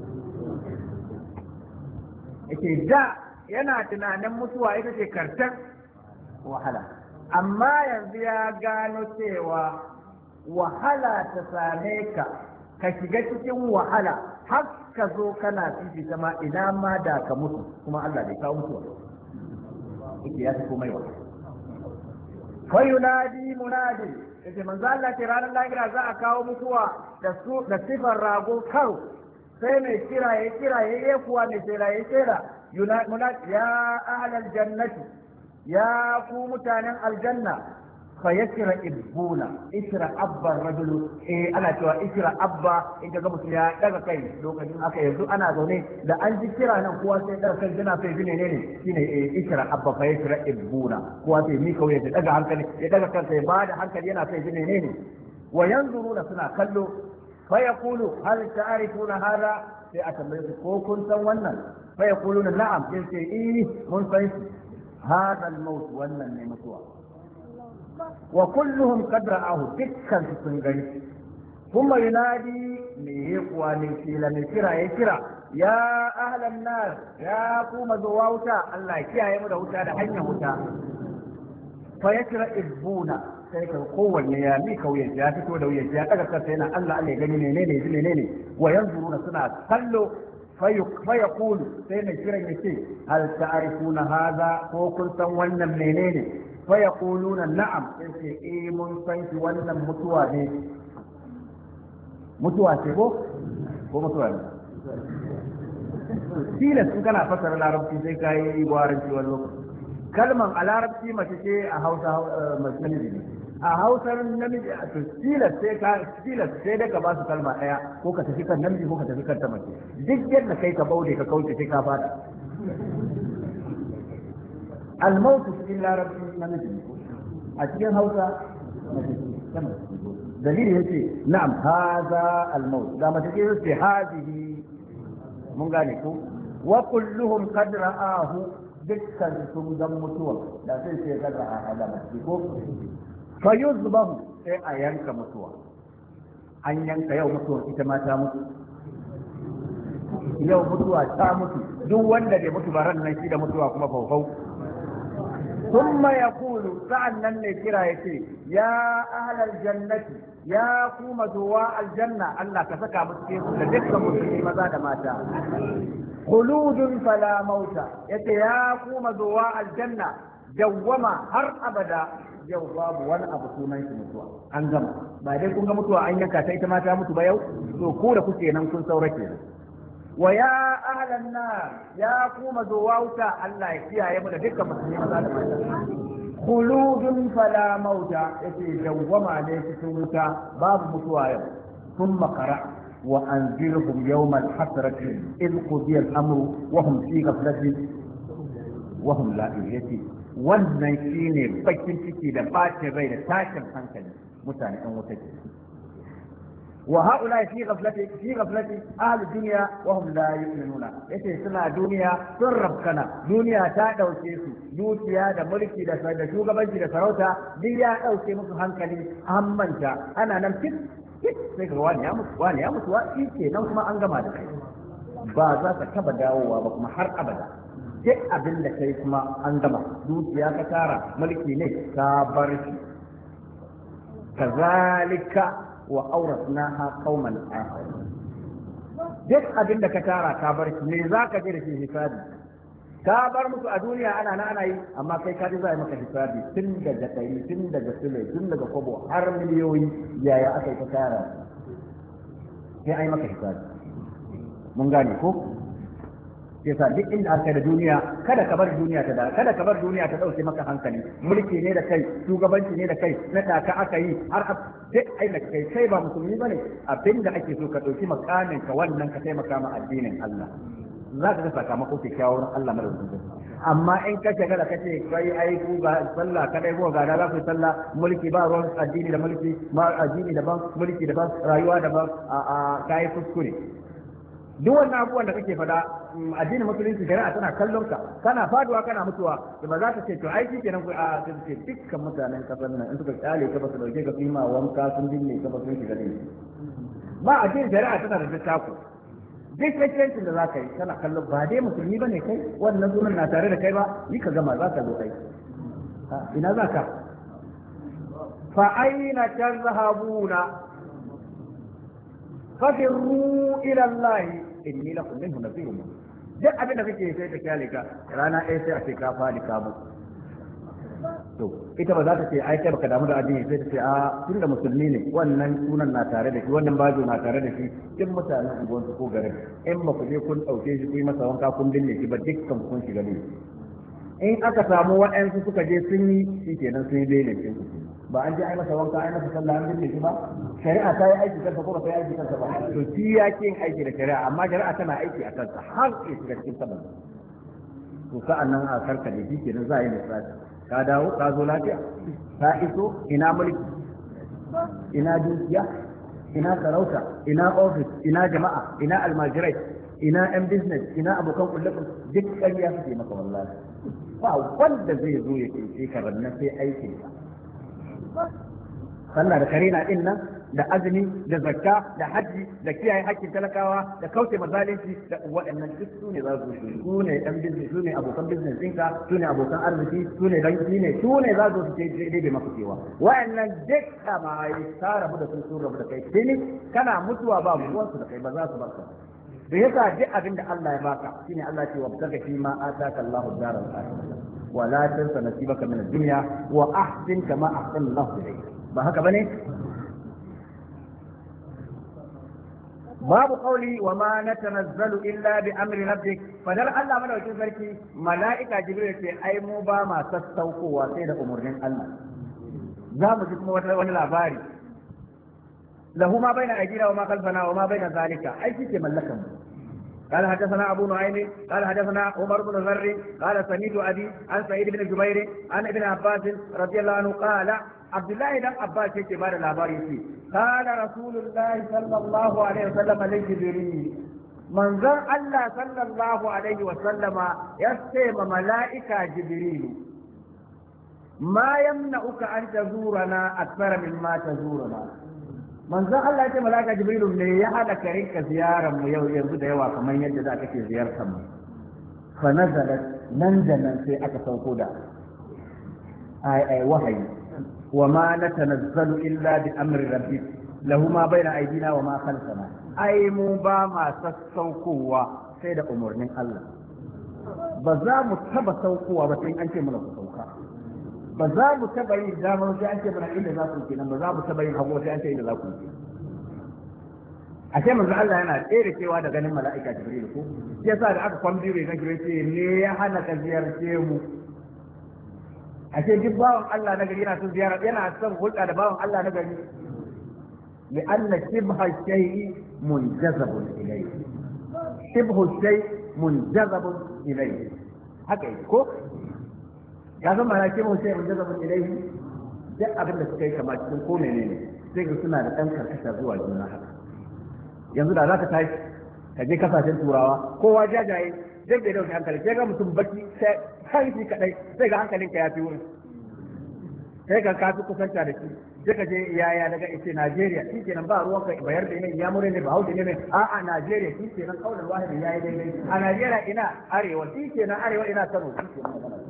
S1: yake da yana tunanin mutuwa ita ce karshen wahala amma yanzu ya gano cewa wahala ta same ka ka shiga cikin wahala har ka zo kana fifita ma ina ma da ka mutu kuma Allah bai kawo mutuwa yake ya tafi mai wahala fa yunadi munadi yace manzo Allah ce ranar lahira za a kawo mutuwa da sifar rago karo sai mai kira ya kuwa mai tsira ya tsira munadi ya ahlal jannati ya ku mutanen aljanna fa yakra ibuna ikra abba rajulu ana cewa ikra abba in ga mutum ya daga kai lokacin aka yanzu ana zaune da an ji kira nan kowa sai daga kai yana sai bine ne shine ikra abba fa yakra ibuna kowa sai mi kawai ya daga hankali ya daga kansa ya bada hankali yana sai bine ne wa yanzuruna suna kallo fa yaqulu hal ta'rifuna hada sai a tambaye su ko kun san wannan fa yaquluna na'am sai mun san shi hada al-maut wannan ne mutuwa wa kulluhum qad ra'ahu dukkan sun gani kuma yunadi me kuwa ne kila ne kira ya kira ya ahlan nar ya kuma zuwa wuta Allah ya kiyaye mu da wuta da hanyar wuta fa yakra ibuna sai ka kowanne ya mi kauye ya fito da wuya ya daga kansa yana Allah Allah ya gani menene wa yanzuruna suna kallo fa yaqulu sai ne kiran yace hal ta'rifuna hadha ko kun san wannan menene فيقولون نعم إيه من سنك وانا متوى ko mutuwa ne tilas in kana fasara larabci sai ka yi gwaranci wani lokaci kalman a larabci mace ce a hausa namiji ne a hausar namiji a tilas sai dai ka ba su kalma daya ko ka tafi kan namiji ko ka tafi kan ta mace duk yadda kai ka baude ka kauce sai ka fada الموت في العرب نمجي أتين هوسا دليل يقول نعم هذا الموت لما تقول في هذه من قالك وكلهم قد رآه دكا سمدم متوى لا تنسي قد رأى هذا مسيكم فيظلم أيانك متوى أن ينك يوم متوى إتما تامت يوم متوى تامت دو وند متوى رن نشيد متوى كما فوفو ثم يقول سعنا لكرا يتي يا أهل الجنة يا قوم دواء الجنة الله كسكا مسكين لذلك مسكين مزاد ماتا خلود فلا موت يتي يا قوم دواء الجنة دوما هر أبدا جواب وانا أبو سوني متوا أنجم بعدين كنت متوا أين كاتيت ماتا متوا يو كورا كتير نمكن سورتين ويا أهل النار يا قوم زواوتا الله يكفيها يا مدى دكا مسلمين خلود فلا موت يتي جوما عليك سوتا باب متوايا ثم قرأ وأنزلهم يوم الحسرة إذ قضي الأمر وهم في غفلة وهم لا يأتي wannan shine bakin ciki da bacin rai da tashin hankali mutane kan wuta ke وهؤلاء في غفلة أهل الدنيا وهم لا يؤمنون yace suna duniya sun rabkana duniya ta dauke su dukiya da mulki da shugabanci da sarauta duk ya dauke musu hankali an manta ana nan fit sai ga wani ya mutu wa shi ke nan kuma an gama da kai ba za ka taba dawowa ba kuma har abada duk abin da kai kuma an gama dukiya ka tara mulki ne ka bar shi kazalika wa awrasnaha qauman akharin duk abin da ka tara ka bar shi ne za ka je da shi hisabi ka bar musu a duniya ana yi amma kai ka ji za a yi maka hisabi tun daga ɗari tun daga sule tun daga kobo har miliyoyi yaya aka yi ka tara sai a yi maka hisabi mun gane ko yasa duk inda aka da duniya kada ka bar duniya ta dauke maka hankali mulki ne da kai shugabanci ne da kai na taka aka yi har duk aina kai ba musulmi bane abinda ake so ka dauki makamin ka wannan ka taimaka ma addinin Allah za ka ga sakamako kyakkyawar Allah madaukakin amma in ka shiga da kace kai ai ku ga sallah kadai ko ga da za ku sallah mulki ba ruwan addini da mulki ma addini daban mulki daban rayuwa daban a kai kuskure duk wannan abubuwan da kake fada addinin musulunci shari'a tana kallon ka kana faduwa kana mutuwa da ba za ka ce to ai kenan ku a sai ce dukkan mutanen kasar nan in suka kyale ka ba su dauke ka fima wanka sun dinne ka ba sun shiga ne ba addinin shari'a tana da littafi duk kyakkyancin da za ka yi kana kallon ba dai musulmi ba ne kai wannan sunan na tare da kai ba yi ka gama za ka zo kai ina za ka fa aina tazhabuna fafirru ila Allah inni lakum minhu nadhirun duk abin da kake sai ka kyale ka rana ɗaya sai a ce ka fadi ka mu to ita ba za ta ce ai kai baka damu da addini sai ta ce a tunda musulmi ne wannan sunan na tare da shi wannan bajo na tare da shi duk mutanen unguwan su ko garin in ba ku je kun dauke shi ku yi masa wanka kun binne shi ba dukkan kun shiga ne in aka samu waɗansu suka je sun yi shi kenan sun yi belin shi ba an je ai masa wanka ai masa sallah an binne shi ba shari'a ta yi aiki kansa ko ba ta yi aiki kansa ba to shi ya ke yin aiki da shari'a amma shari'a tana aiki a kansa har ya shiga cikin sabon to sa'an nan a karka da shi kenan za a yi lissafi ka dawo ka zo lafiya ka iso ina mulki ina dukiya ina sarauta ina ofis ina jama'a ina almajirai ina yan business ina abokan kullum duk ƙarya suke maka wallahi ba wanda zai zo ya ce ka ranna sai aikin ka sallah da karina din nan da azumi da zakka da haji da kiyaye hakkin talakawa da kauce mazalunci da waɗannan duk su ne za su su ne ɗan business su ne abokan business ɗinka su ne abokan arziki su ne dangi ne su ne za su ce daidai maka cewa waɗannan duk kama yi ta rabu da sun rabu da kai tuni kana mutuwa ba ruwansu da kai ba za su barka da yasa duk abin da Allah ya baka shine Allah ce wa baka fi ma ataka Allahu daral akhirah wa la tansa nasibaka min ad-dunya wa ahsin kama ahsana Allahu ilayk ba haka bane babu qawli wa ma natanazzalu illa bi amri rabbik fadar Allah madaukin sarki mala'ika jibril ce ai mu ba ma sassaukowa sai da umurnin Allah za mu ji kuma wani labari له ما بين أيدينا وما خلفنا وما بين ذلك أي شيء ملكه قال حدثنا أبو نعيم قال حدثنا عمر بن ذر قال سمعت أبي عن سعيد بن جبير عن ابن عباس رضي الله عنه قال عبد الله بن عباس يكي بعد الأخبار قال رسول الله صلى الله عليه وسلم لجبريل من ذا الله صلى الله عليه وسلم يستيم ملائكة جبريل ما يمنعك أن تزورنا أكثر مما تزورنا manzon Allah ya ce malaka Jibrilu ne ya hada ka rinka ziyarar mu yau yanzu da yawa kamar yadda za ka ke ziyartar mu fa nazalat nan da nan sai aka sauko da ai wahayi wa ma natanazzalu illa bi amri rabbik lahu ma baina aydina wa ma khalfana ai mu ba ma sassaukowa sai da umurnin Allah ba za mu taba saukowa ba sai an ce mana ku sauka ba za mu taba yin damar sai an ce mana inda za ku kenan ba za mu taba yin hagu sai an ce inda za ku yi ashe manzo Allah yana tsere cewa da ganin mala'ika Jibril ko yasa da aka kwambi bai ganki ce ne ya hana ka ziyarce mu ashe duk bawan Allah na gari yana son ziyara yana son hulɗa da bawan Allah na gari li anna shibha shay'i munjazabun ilayhi shibhu shay munjazabun ilayhi haka ko ya zama ya ce mutum in jaza mun ilaihi duk abin da suka yi kamar cikin ko menene sai ga suna da ɗan karkata zuwa juna haka yanzu da za ka tashi ka je kasashen turawa kowa jajaye zai bai dauke hankali sai ga mutum baki sai kanshi kadai sai ga hankalinka ya fi wurin sai ga ka fi kusanta da shi sai ka je yaya daga ita Najeriya shi kenan ba ruwan ka bayar da ne ya mure ne ba hausa ne a Najeriya shi kenan kaulan wahidi yayi daidai a Najeriya ina arewa shi kenan arewa ina Kano shi kenan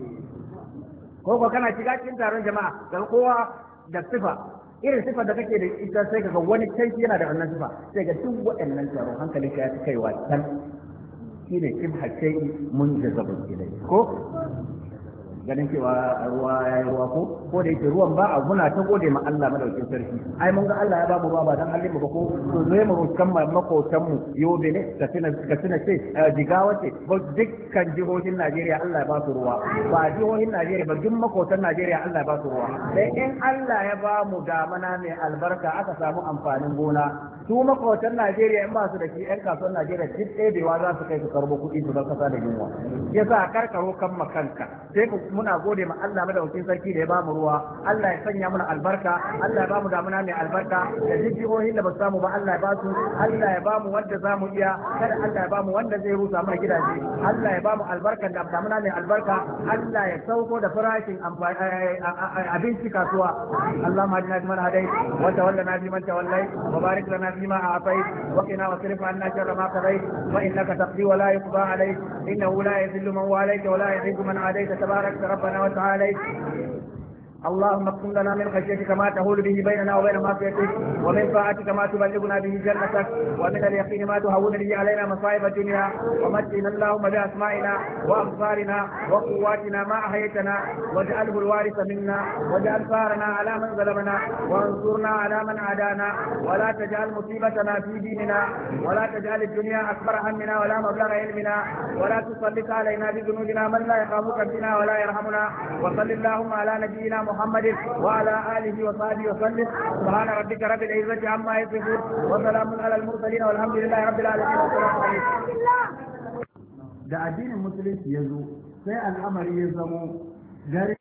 S1: ko kana shiga cikin taron jama'a ga kowa da sifa irin sifar da kake da ita sai ga wani canji yana da wannan sifa sai ga duk waɗannan taron hankalin ka ya fi kaiwa can shine ibha shay'i munjazabun ilai ko ganin cewa ruwa ya yi ruwa ko da yake ruwan ba a muna ta gode ma Allah madaukin sarki ai mun ga Allah ya ba mu ruwa ba dan Allah ba ko to zai mu kan makotan mu yobe ne ka tuna ce jigawa ce dukkan jihohin Najeriya Allah ya ba su ruwa ba jihohin Najeriya ba duk makotan Najeriya Allah ya ba su ruwa sai in Allah ya ba mu damana mai albarka aka samu amfanin gona su makotan Najeriya in ba su da shi ƴan kasuwar Najeriya duk ɗebewa za su kai su karbo kuɗi su don kasa da yunwa yasa karkaro kan makanka sai muna gode ma Allah madaukakin sarki da ya bamu ruwa Allah ya sanya mana albarka Allah ya bamu damuna mai albarka da jihohin da ba su samu ba Allah ya ba su Allah ya bamu wanda zamu iya kada Allah ya bamu wanda zai rusa mana gidaje Allah ya bamu albarkan da damuna mai albarka Allah ya sauko da farashin abinci kasuwa Allahumma hadina fi man hadayt wa tawallana fi man tawallayt wa barik lana fi ma a'tayt wa qina wasrif 'anna sharra ma qadayt wa innaka taqdi wa la yuqda 'alayk innahu la yadhillu man walayta wa la yu'izzu man 'adayta tabarak ربنا وتعالى اللهم اقسم لنا من خشيتك ما تهول به بيننا وبين معصيتك ومن طاعتك ما تبلغنا به جنتك ومن اليقين ما تهون به علينا مصائب الدنيا ومتنا اللهم باسمائنا وابصارنا وقواتنا ما احييتنا واجعله الوارث منا واجعل ثارنا على من ظلمنا وانصرنا على من عادانا ولا تجعل مصيبتنا في ديننا ولا تجعل الدنيا اكبر همنا ولا مبلغ علمنا ولا تسلط علينا بذنوبنا من لا يخافك فينا ولا يرحمنا وصل اللهم على نبينا محمد وعلى آله وصحبه وسلم سبحان ربك رب العزة عما يصفون وسلام على المرسلين والحمد لله رب العالمين والسلام عليكم. da addinin musulunci ya zo sai al'amari ya zamo gari